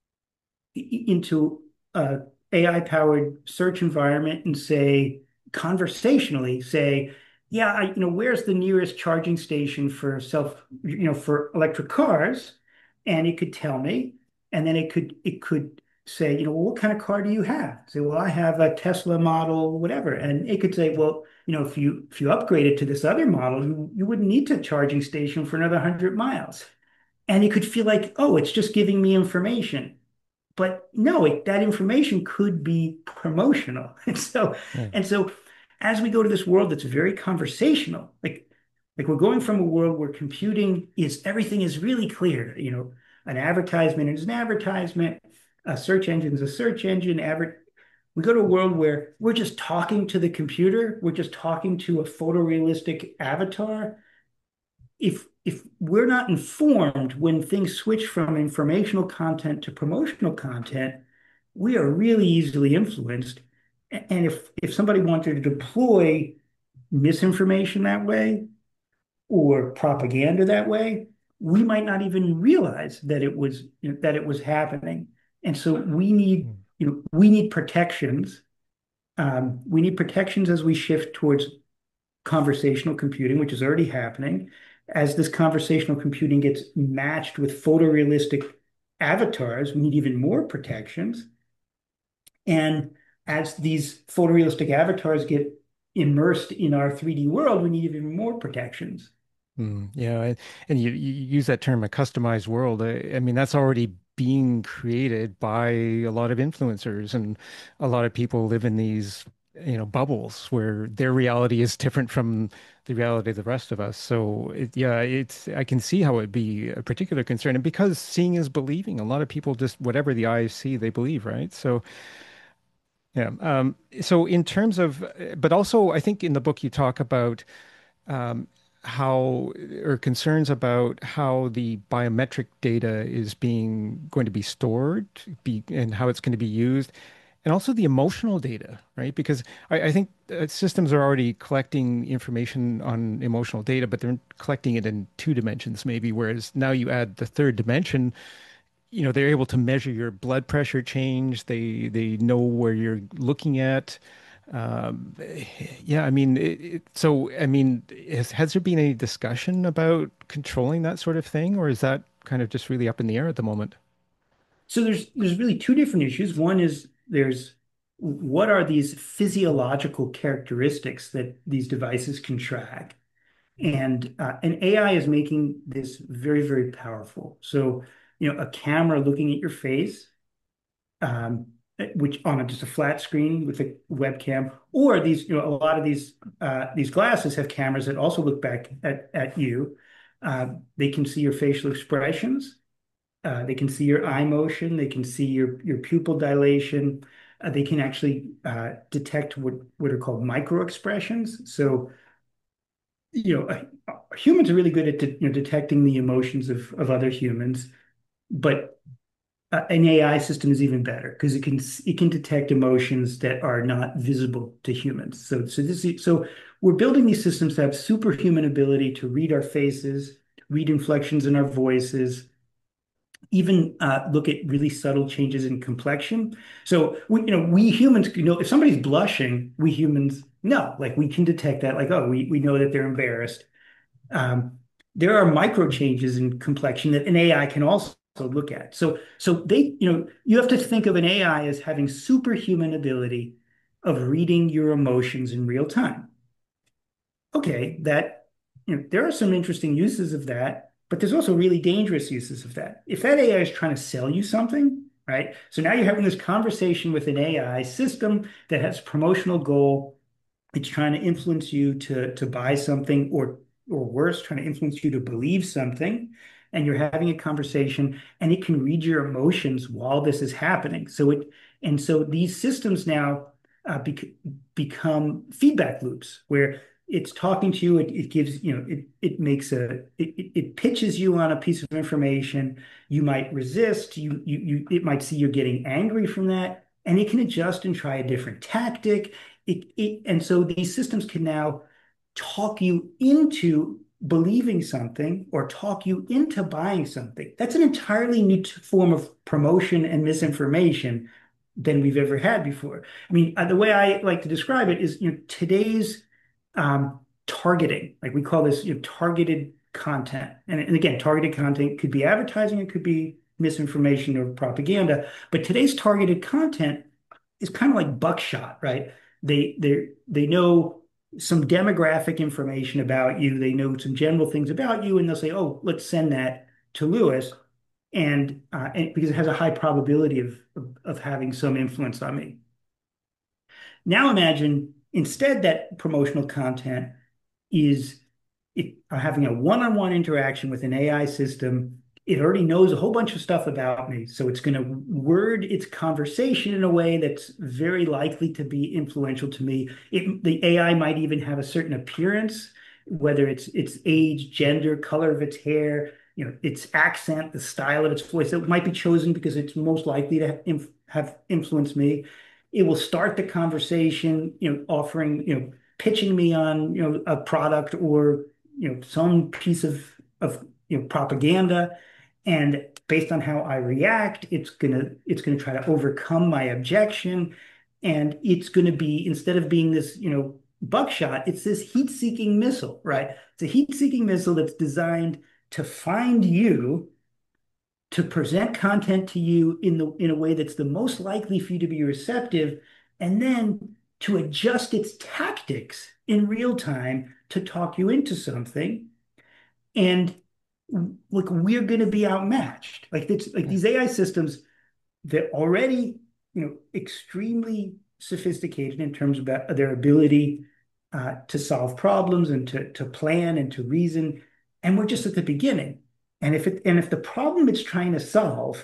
into a A I-powered search environment and say, conversationally say, yeah, I, you know, where's the nearest charging station for self, you know, for electric cars? And it could tell me, and then it could it could say, you know, well, what kind of car do you have? Say, well, I have a Tesla model, whatever. And it could say, well, you know, if you if you upgrade it to this other model, you, you wouldn't need to charging station for another one hundred miles. And it could feel like, oh, it's just giving me information. But no, it, that information could be promotional. And so, Yeah. and so as we go to this world that's very conversational, like like we're going from a world where computing is everything is really clear. You know, an advertisement is an advertisement, a search engine is a search engine. Adver we go to a world where we're just talking to the computer, we're just talking to a photorealistic avatar. If if we're not informed when things switch from informational content to promotional content, we are really easily influenced. And if if somebody wanted to deploy misinformation that way or propaganda that way, we might not even realize that it was you know, that it was happening. And so we need, Mm. you know, we need protections. Um, we need protections as we shift towards conversational computing, which is already happening. As this conversational computing gets matched with photorealistic avatars, we need even more protections. And as these photorealistic avatars get immersed in our three D world, we need even more protections. Mm, yeah, and, and you, you use that term, a customized world. I, I mean, that's already being created by a lot of influencers, and a lot of people live in these, you know, bubbles where their reality is different from the reality of the rest of us. So, it, yeah, it's I can see how it'd be a particular concern, and because seeing is believing, a lot of people just whatever the eyes see, they believe, right? So, yeah. Um, so in terms of, but also, I think in the book you talk about um, how or concerns about how the biometric data is being going to be stored be, and how it's going to be used, and also the emotional data, right? Because I, I think uh, systems are already collecting information on emotional data, but they're collecting it in two dimensions maybe, whereas now you add the third dimension, you know, they're able to measure your blood pressure change. They they know where you're looking at. Um, yeah, I mean, it, it, so I mean, has, has there been any discussion about controlling that sort of thing, or is that kind of just really up in the air at the moment? So there's there's really two different issues. One is there's what are these physiological characteristics that these devices can track? And uh, and A I is making this very, very powerful. So, you know, a camera looking at your face, um, which on a, just a flat screen with a webcam, or these, you know, a lot of these uh, these glasses have cameras that also look back at, at you. Uh, they can see your facial expressions. Uh, they can see your eye motion. They can see your your pupil dilation. Uh, they can actually uh, detect what what are called micro expressions. So you know, uh, humans are really good at de you know, detecting the emotions of, of other humans, but uh, an A I system is even better because it can it can detect emotions that are not visible to humans. So so this is, so we're building these systems that have superhuman ability to read our faces, read inflections in our voices, even uh, look at really subtle changes in complexion. So we, you know, we humans, you know, if somebody's blushing, we humans know, like we can detect that, like, oh, we we know that they're embarrassed. Um, there are micro changes in complexion that an A I can also look at. So, so they, you know, you have to think of an A I as having superhuman ability of reading your emotions in real time. Okay, that, you know, there are some interesting uses of that, but there's also really dangerous uses of that. If that A I is trying to sell you something, right? So now you're having this conversation with an A I system that has a promotional goal. It's trying to influence you to to buy something, or or worse, trying to influence you to believe something. And you're having a conversation, and it can read your emotions while this is happening. So it and so these systems now uh, bec become feedback loops where it's talking to you. It, it gives, you know, it it makes a it, it it pitches you on a piece of information. You might resist. You you you it might see you're getting angry from that, and it can adjust and try a different tactic. It, it, and so these systems can now talk you into believing something or talk you into buying something. That's an entirely new t- form of promotion and misinformation than we've ever had before. I mean, uh, the way I like to describe it is, you know, today's um, targeting, like we call this, you know, targeted content. And, and again, targeted content could be advertising, it could be misinformation or propaganda. But today's targeted content is kind of like buckshot, right? They they they know some demographic information about you. They know some general things about you, and they'll say, "Oh, let's send that to Lewis," and, uh, and because it has a high probability of, of of having some influence on me. Now imagine instead that promotional content is it, uh, having a one-on-one interaction with an A I system. It already knows a whole bunch of stuff about me. So it's going to word its conversation in a way that's very likely to be influential to me. It, the A I might even have a certain appearance, whether it's its age, gender, color of its hair, you know, its accent, the style of its voice. It might be chosen because it's most likely to have, have influenced me. It will start the conversation, you know, offering, you know, pitching me on, you know, a product or, you know, some piece of of you know propaganda. And based on how I react, it's gonna it's gonna try to overcome my objection. And it's gonna be, instead of being this, you know, buckshot, it's this heat-seeking missile, right? It's a heat-seeking missile that's designed to find you, to present content to you in the in a way that's the most likely for you to be receptive, and then to adjust its tactics in real time to talk you into something. And like we're going to be outmatched. Like it's like these A I systems, they're already, you know, extremely sophisticated in terms of their ability uh, to solve problems and to to plan and to reason. And we're just at the beginning. And if it and if the problem it's trying to solve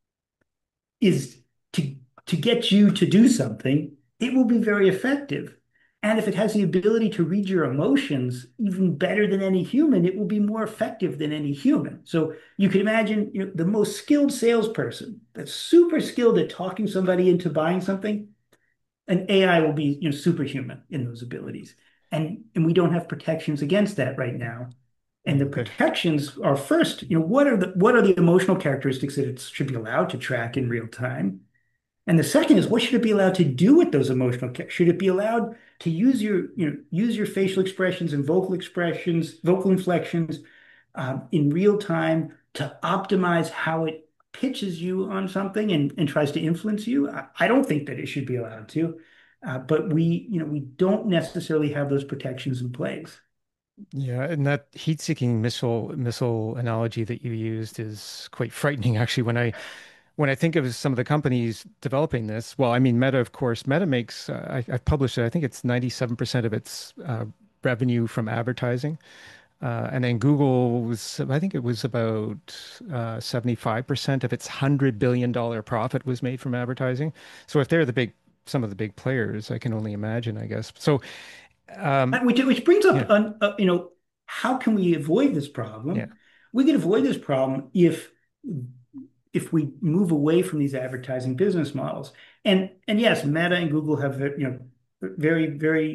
is to to get you to do something, it will be very effective. And if it has the ability to read your emotions even better than any human, it will be more effective than any human. So you can imagine, you know, the most skilled salesperson that's super skilled at talking somebody into buying something, an A I will be, you know, superhuman in those abilities. And and we don't have protections against that right now. And the Okay. protections are, first, you know, what are the what are the emotional characteristics that it should be allowed to track in real time? And the second is, what should it be allowed to do with those emotional? Should it be allowed to use your, you know, use your facial expressions and vocal expressions, vocal inflections um, in real time to optimize how it pitches you on something and, and tries to influence you? I, I don't think that it should be allowed to, uh, but we, you know, we don't necessarily have those protections in place. Yeah, and that heat-seeking missile missile analogy that you used is quite frightening, actually. When I when I think of some of the companies developing this, well, I mean, Meta, of course. Meta makes, uh, I, I've published it, I think it's ninety-seven percent of its uh, revenue from advertising. Uh, and then Google was, I think it was about uh, seventy-five percent of its one hundred billion dollars profit was made from advertising. So if they're the big, some of the big players, I can only imagine, I guess. So, um, Uh, Which, which brings up, yeah, uh, uh, you know, how can we avoid this yeah, problem? We can avoid this problem if if we move away from these advertising business models. And and yes, Meta and Google have, you know, very very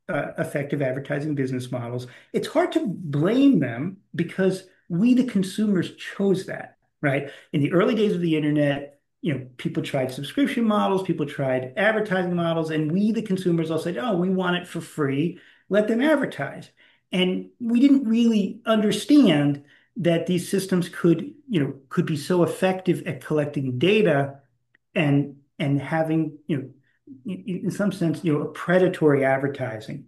uh, effective advertising business models. It's hard to blame them because we, the consumers, chose that, right? In the early days of the internet, you know, people tried subscription models, people tried advertising models, and we, the consumers, all said, "Oh, we want it for free. Let them advertise." And we didn't really understand that these systems could, you know, could be so effective at collecting data and and having, you know, in, in some sense, you know, a predatory advertising.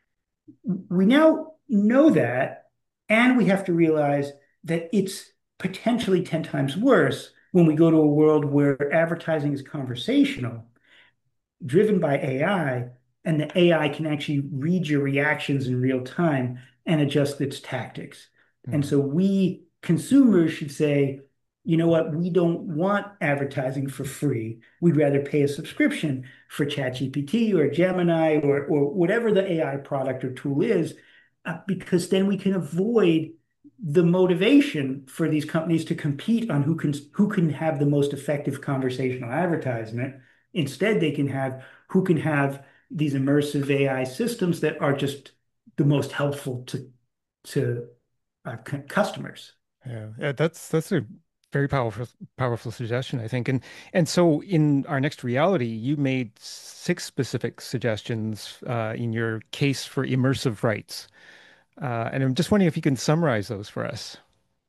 We now know that, and we have to realize that it's potentially ten times worse when we go to a world where advertising is conversational, driven by A I, and the A I can actually read your reactions in real time and adjust its tactics. And Mm. so we consumers should say, you know what, we don't want advertising for free. We'd rather pay a subscription for ChatGPT or Gemini or, or whatever the A I product or tool is, uh, because then we can avoid the motivation for these companies to compete on who can who can have the most effective conversational advertisement. Instead, they can have who can have these immersive A I systems that are just the most helpful to to uh, c- customers. Yeah, yeah, that's that's a very powerful powerful suggestion, I think. And and so in our next reality, you made six specific suggestions uh, in your case for immersive rights. Uh, and I'm just wondering if you can summarize those for us.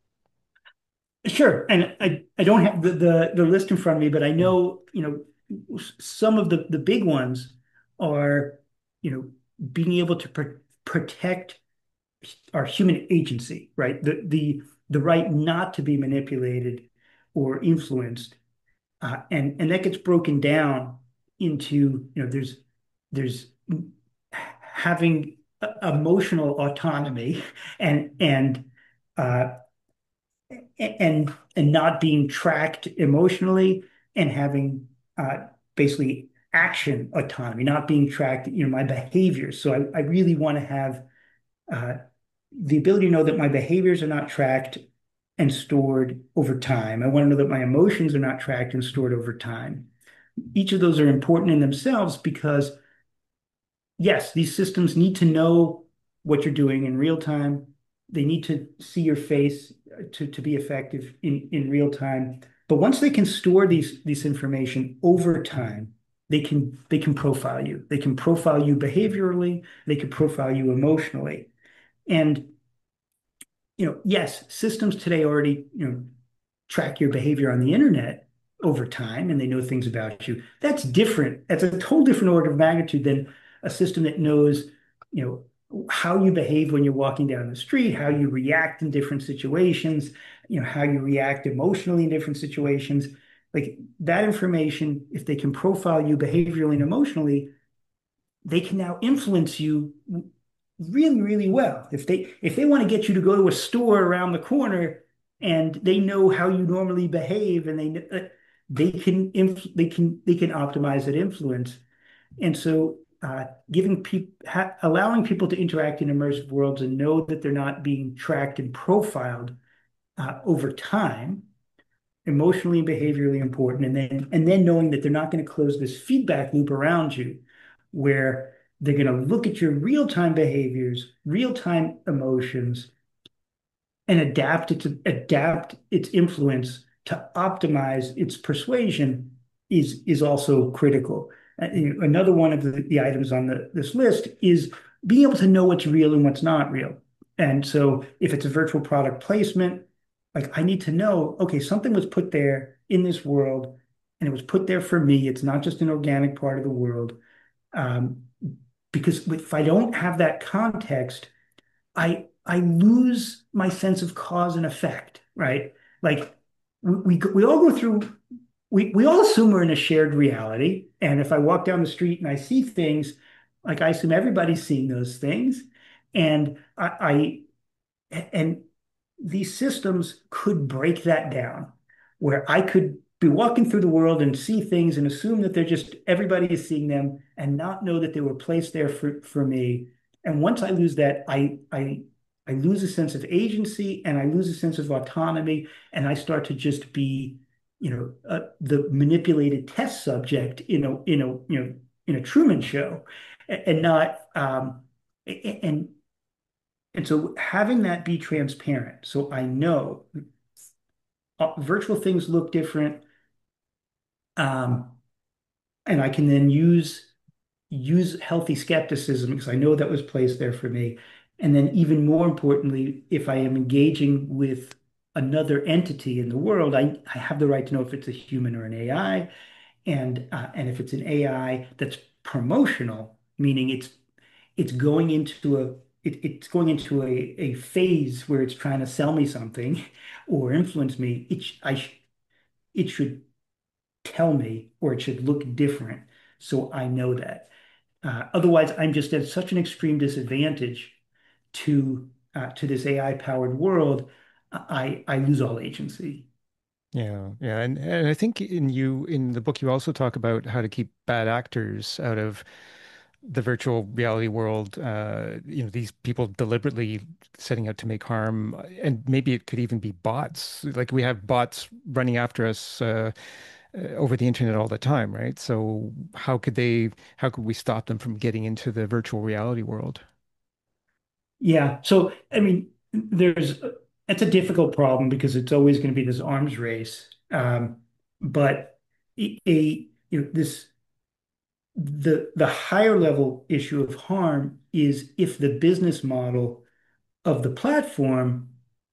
Sure, and I I don't have the, the the list in front of me, but I Mm. know, you know, some of the the big ones are, you know, being able to pr protect our human agency, right? The the the right not to be manipulated or influenced, uh, and and that gets broken down into, you know, there's there's having emotional autonomy and and uh, and and not being tracked emotionally and having uh, basically action autonomy, not being tracked, you know, my behaviors. So I, I really want to have uh, the ability to know that my behaviors are not tracked and stored over time. I want to know that my emotions are not tracked and stored over time. Each of those are important in themselves because, yes, these systems need to know what you're doing in real time. They need to see your face uh, to, to be effective in, in real time. But once they can store these this information over time, they can they can profile you. They can profile you behaviorally, they can profile you emotionally. And you know, yes, systems today already, you know, track your behavior on the internet over time and they know things about you. That's different. That's a total different order of magnitude than a system that knows, you know, how you behave when you're walking down the street, how you react in different situations, you know, how you react emotionally in different situations. Like that information, if they can profile you behaviorally and emotionally, they can now influence you really, really well. If they if they want to get you to go to a store around the corner and they know how you normally behave and they uh, they can inf they can they can optimize that influence. And so uh, giving people allowing people to interact in immersive worlds and know that they're not being tracked and profiled uh, over time, emotionally and behaviorally important, and then and then knowing that they're not going to close this feedback loop around you where they're going to look at your real-time behaviors, real-time emotions, and adapt it to adapt its influence to optimize its persuasion is is also critical. Uh, Another one of the, the items on the, this list is being able to know what's real and what's not real. And so if it's a virtual product placement, like I need to know, okay, something was put there in this world and it was put there for me. It's not just an organic part of the world. Um, because if I don't have that context, I I lose my sense of cause and effect, right? Like we we, we all go through we we all assume we're in a shared reality, and if I walk down the street and I see things, like I assume everybody's seeing those things, and I, I and these systems could break that down, where I could be walking through the world and see things and assume that they're just everybody is seeing them and not know that they were placed there for, for me. And once I lose that, I I I lose a sense of agency and I lose a sense of autonomy, and I start to just be, you know, uh, the manipulated test subject in a in a you know in a Truman Show, and not um, and and so having that be transparent, so I know uh, virtual things look different, um, and I can then use use healthy skepticism because I know that was placed there for me. And then even more importantly, if I am engaging with another entity in the world, I, I have the right to know if it's a human or an A I. And uh, and if it's an A I that's promotional, meaning it's it's going into a it, it's going into a, a phase where it's trying to sell me something or influence me, it sh I sh it should tell me or it should look different so I know that. Uh, otherwise, I'm just at such an extreme disadvantage to uh, to this A I-powered world. I I lose all agency. Yeah, yeah, and and I think in you in the book you also talk about how to keep bad actors out of the virtual reality world. Uh, you know, these people deliberately setting out to make harm, and maybe it could even be bots. Like we have bots running after us uh, uh, over the internet all the time, right? So how could they? How could we stop them from getting into the virtual reality world? Yeah. So I mean, there's it's a difficult problem because it's always going to be this arms race. Um, but a, a you know this the the higher level issue of harm is if the business model of the platform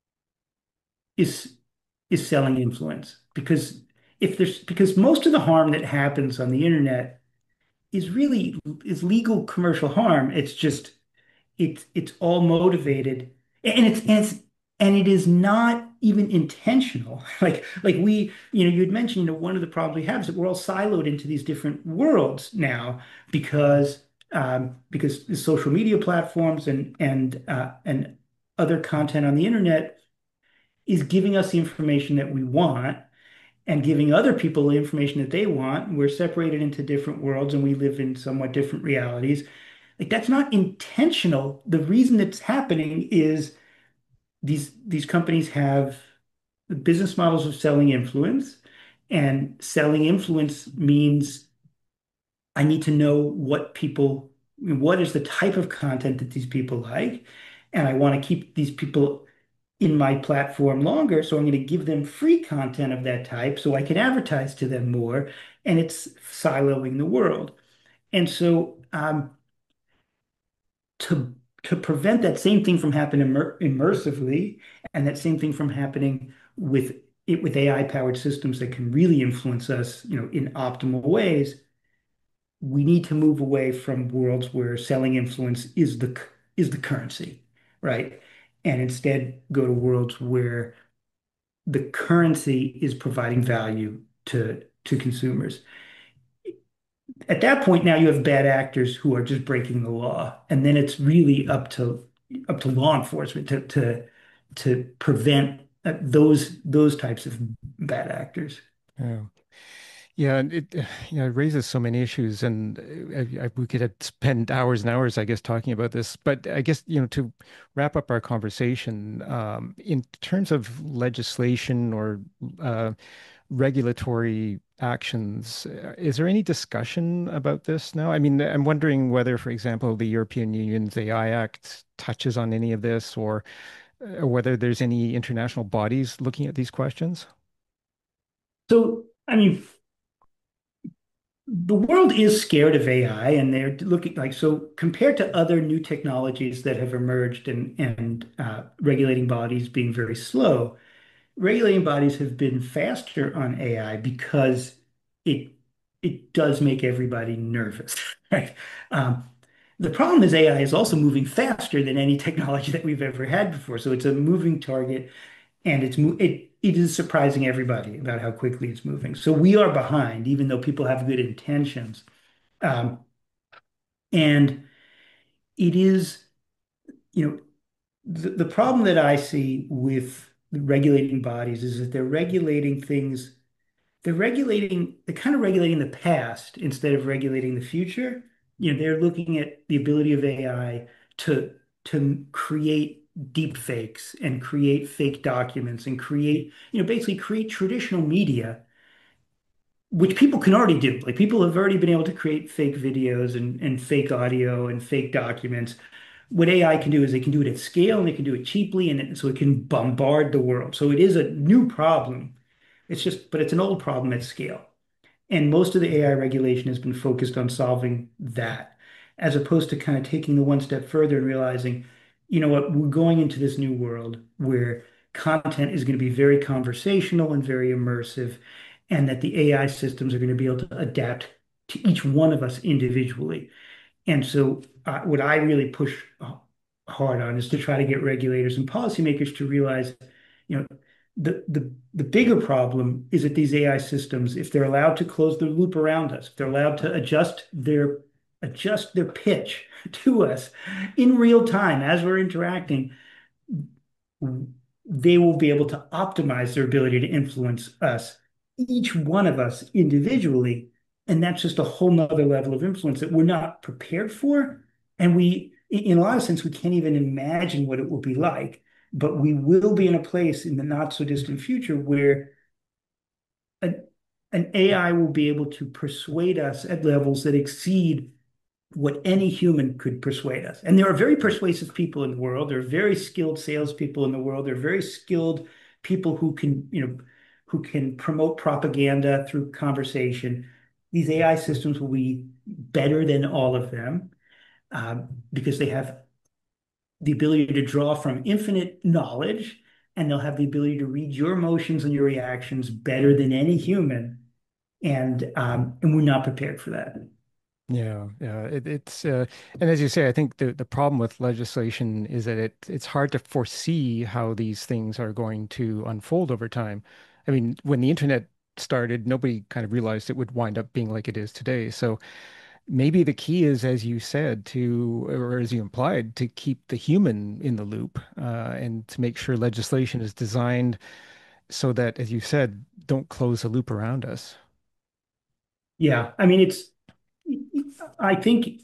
is is selling influence because if there's because most of the harm that happens on the internet is really is legal commercial harm. It's just it's it's all motivated and it's and it's and it is not even intentional. Like like we, you know, you'd mentioned, you know, one of the problems we have is that we're all siloed into these different worlds now because um, because the social media platforms and and uh, and other content on the internet is giving us the information that we want and giving other people the information that they want. We're separated into different worlds and we live in somewhat different realities. Like that's not intentional. The reason it's happening is these these companies have business models of selling influence, and selling influence means I need to know what people, what is the type of content that these people like, and I want to keep these people in my platform longer, so I'm going to give them free content of that type so I can advertise to them more, and it's siloing the world. And so um, to to prevent that same thing from happening immer immersively and that same thing from happening with it with A I-powered systems that can really influence us, you know, in optimal ways, we need to move away from worlds where selling influence is the is the currency, right? And instead go to worlds where the currency is providing value to to consumers. At that point, now you have bad actors who are just breaking the law, and then it's really up to up to law enforcement to to to prevent uh, those those types of bad actors. Yeah. Yeah, and it you know, it raises so many issues, and uh, I, I, we could have spend hours and hours, I guess, talking about this. But I guess, you know, to wrap up our conversation, um, in terms of legislation or uh, regulatory actions, uh, is there any discussion about this now? I mean, I'm wondering whether, for example, the European Union's A I Act touches on any of this, or, or whether there's any international bodies looking at these questions. So, I mean, the world is scared of A I, and they're looking like so compared to other new technologies that have emerged and and uh, regulating bodies being very slow. Regulating bodies have been faster on A I because it it does make everybody nervous, right? Um, the problem is A I is also moving faster than any technology that we've ever had before. So it's a moving target, and it's mo it it is surprising everybody about how quickly it's moving. So we are behind, even though people have good intentions. Um, and it is, you know, the, the problem that I see with regulating bodies is that they're regulating things. They're regulating, they're kind of regulating the past instead of regulating the future. You know, they're looking at the ability of A I to to create deep fakes and create fake documents and create, you know, basically create traditional media, which people can already do. Like people have already been able to create fake videos and, and fake audio and fake documents. what A I can do is they can do it at scale and they can do it cheaply, and it, so it can bombard the world. So it is a new problem. It's just, but it's an old problem at scale. And most of the A I regulation has been focused on solving that, as opposed to kind of taking the one step further and realizing, you know what, we're going into this new world where content is going to be very conversational and very immersive, and that the A I systems are going to be able to adapt to each one of us individually. And so, uh, what I really push uh, hard on is to try to get regulators and policymakers to realize, you know, the the the bigger problem is that these A I systems, if they're allowed to close the loop around us, if they're allowed to adjust their adjust their pitch to us in real time as we're interacting, they will be able to optimize their ability to influence us, each one of us individually. And that's just a whole nother level of influence that we're not prepared for. And we, in a lot of sense, we can't even imagine what it will be like. But we will be in a place in the not so distant future where an, an A I will be able to persuade us at levels that exceed what any human could persuade us. And there are very persuasive people in the world. There are very skilled salespeople in the world. There are very skilled people who can, you know, who can promote propaganda through conversation. These A I systems will be better than all of them um, because they have the ability to draw from infinite knowledge, and they'll have the ability to read your emotions and your reactions better than any human. And um, and we're not prepared for that. Yeah, yeah. It, it's uh, and as you say, I think the the problem with legislation is that it it's hard to foresee how these things are going to unfold over time. I mean, when the internet started, nobody kind of realized it would wind up being like it is today. So maybe the key is, as you said, to, or as you implied, to keep the human in the loop, uh, and to make sure legislation is designed so that, as you said, don't close the loop around us. Yeah, I mean, it's I think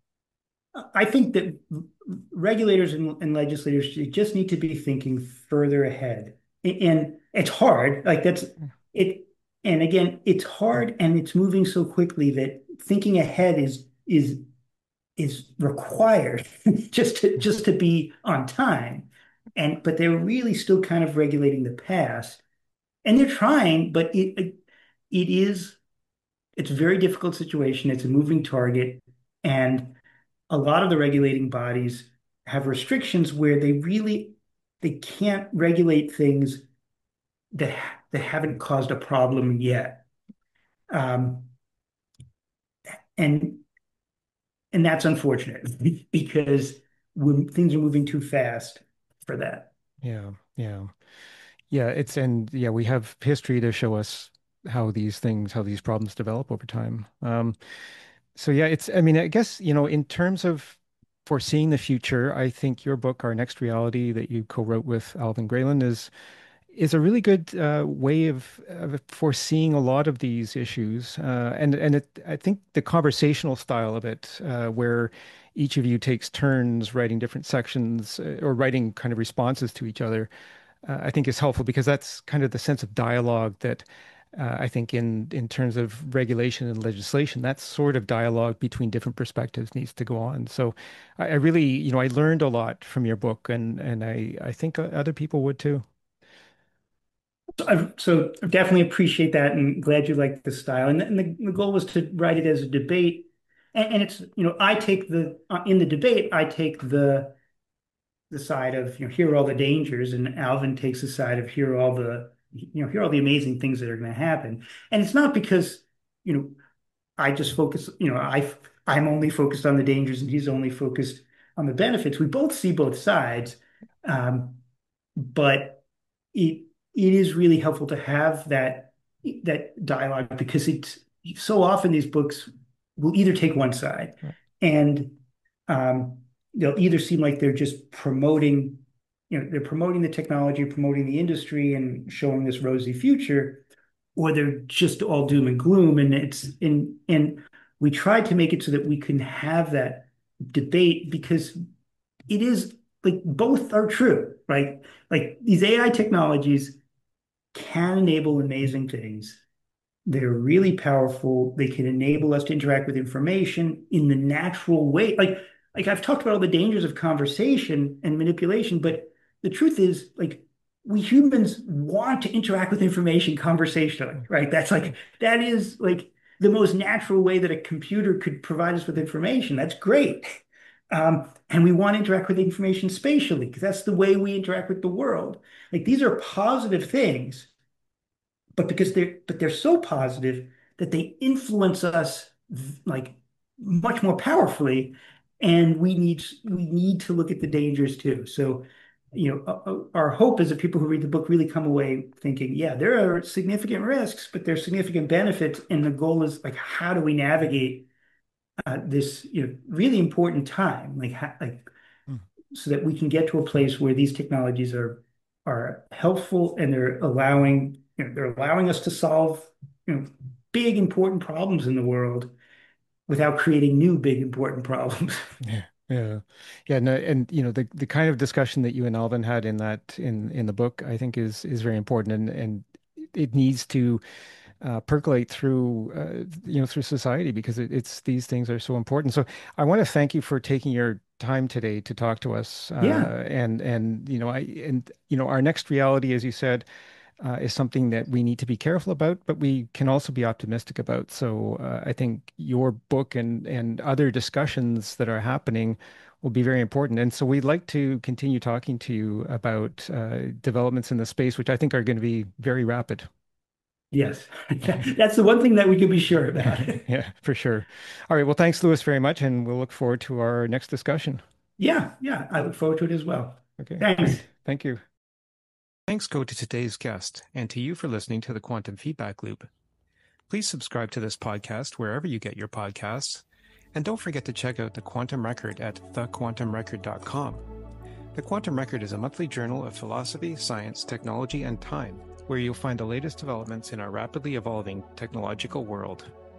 I think that regulators and, and legislators just need to be thinking further ahead. And it's hard, like that's it. And again, it's hard and it's moving so quickly that thinking ahead is is is required just to just to be on time. And but they're really still kind of regulating the past. And they're trying, but it it, it is it's a very difficult situation. It's a moving target. And a lot of the regulating bodies have restrictions where they really they can't regulate things that that haven't caused a problem yet. Um, and and that's unfortunate because when things are moving too fast for that. Yeah, yeah. Yeah, it's and yeah, we have history to show us how these things, how these problems develop over time. Um, so yeah, it's, I mean, I guess, you know, in terms of foreseeing the future, I think your book, Our Next Reality, that you co-wrote with Alvin Graylin, is is a really good uh, way of, of foreseeing a lot of these issues. Uh, and and it, I think the conversational style of it, uh, where each of you takes turns writing different sections uh, or writing kind of responses to each other, uh, I think is helpful because that's kind of the sense of dialogue that uh, I think in in terms of regulation and legislation, that sort of dialogue between different perspectives needs to go on. So I, I really, you know, I learned a lot from your book, and and I I think uh, other people would too. So, I, so I definitely appreciate that and glad you like the style. And, the, and the, the goal was to write it as a debate. And, and it's, you know, I take the, uh, in the debate, I take the, the side of, you know, here are all the dangers, and Alvin takes the side of here are all the, you know, here are all the amazing things that are going to happen. And it's not because, you know, I just focus, you know, I, I'm only focused on the dangers and he's only focused on the benefits. We both see both sides. Um, but it it is really helpful to have that that dialogue because it's so often these books will either take one side Right. and um, they'll either seem like they're just promoting, you know, they're promoting the technology, promoting the industry, and showing this rosy future, or they're just all doom and gloom. And it's in and we tried to make it so that we can have that debate because it is like both are true, right? Like these A I technologies can enable amazing things. They're really powerful. They can enable us to interact with information in the natural way. Like like I've talked about all the dangers of conversation and manipulation, but the truth is, like, we humans want to interact with information conversationally, right? That's like that is like the most natural way that a computer could provide us with information. That's great. Um, and we want to interact with information spatially because that's the way we interact with the world. Like these are positive things, but because they're but they're so positive that they influence us like much more powerfully, and we need we need to look at the dangers too. So, you know, uh, uh, our hope is that people who read the book really come away thinking, yeah, there are significant risks, but there's significant benefits, and the goal is like, how do we navigate uh, this, you know, really important time, like, ha like Mm. so that we can get to a place where these technologies are are helpful and they're allowing, you know, they're allowing us to solve, you know, big important problems in the world without creating new big important problems. Yeah, yeah, yeah. No, and you know the the kind of discussion that you and Alvin had in that in in the book, I think is is very important, and and it needs to uh, percolate through uh, you know through society because it, it's these things are so important. So I want to thank you for taking your time today to talk to us, Yeah, uh, and and you know I and you know our next reality, as you said, uh, is something that we need to be careful about, but we can also be optimistic about. So uh, I think your book and and other discussions that are happening will be very important. And so we'd like to continue talking to you about uh, developments in the space, which I think are going to be very rapid. yes. That's the one thing that we can be sure about. Yeah, for sure. All right. Well, thanks, Lewis, very much, and we'll look forward to our next discussion. Yeah, yeah, I look forward to it as well. Okay, Thanks. great. Thank you. Thanks go to today's guest and to you for listening to the Quantum Feedback Loop. Please subscribe to this podcast wherever you get your podcasts, and don't forget to check out the Quantum Record at the quantum record dot com. The Quantum Record is a monthly journal of philosophy, science, technology, and time, where you'll find the latest developments in our rapidly evolving technological world.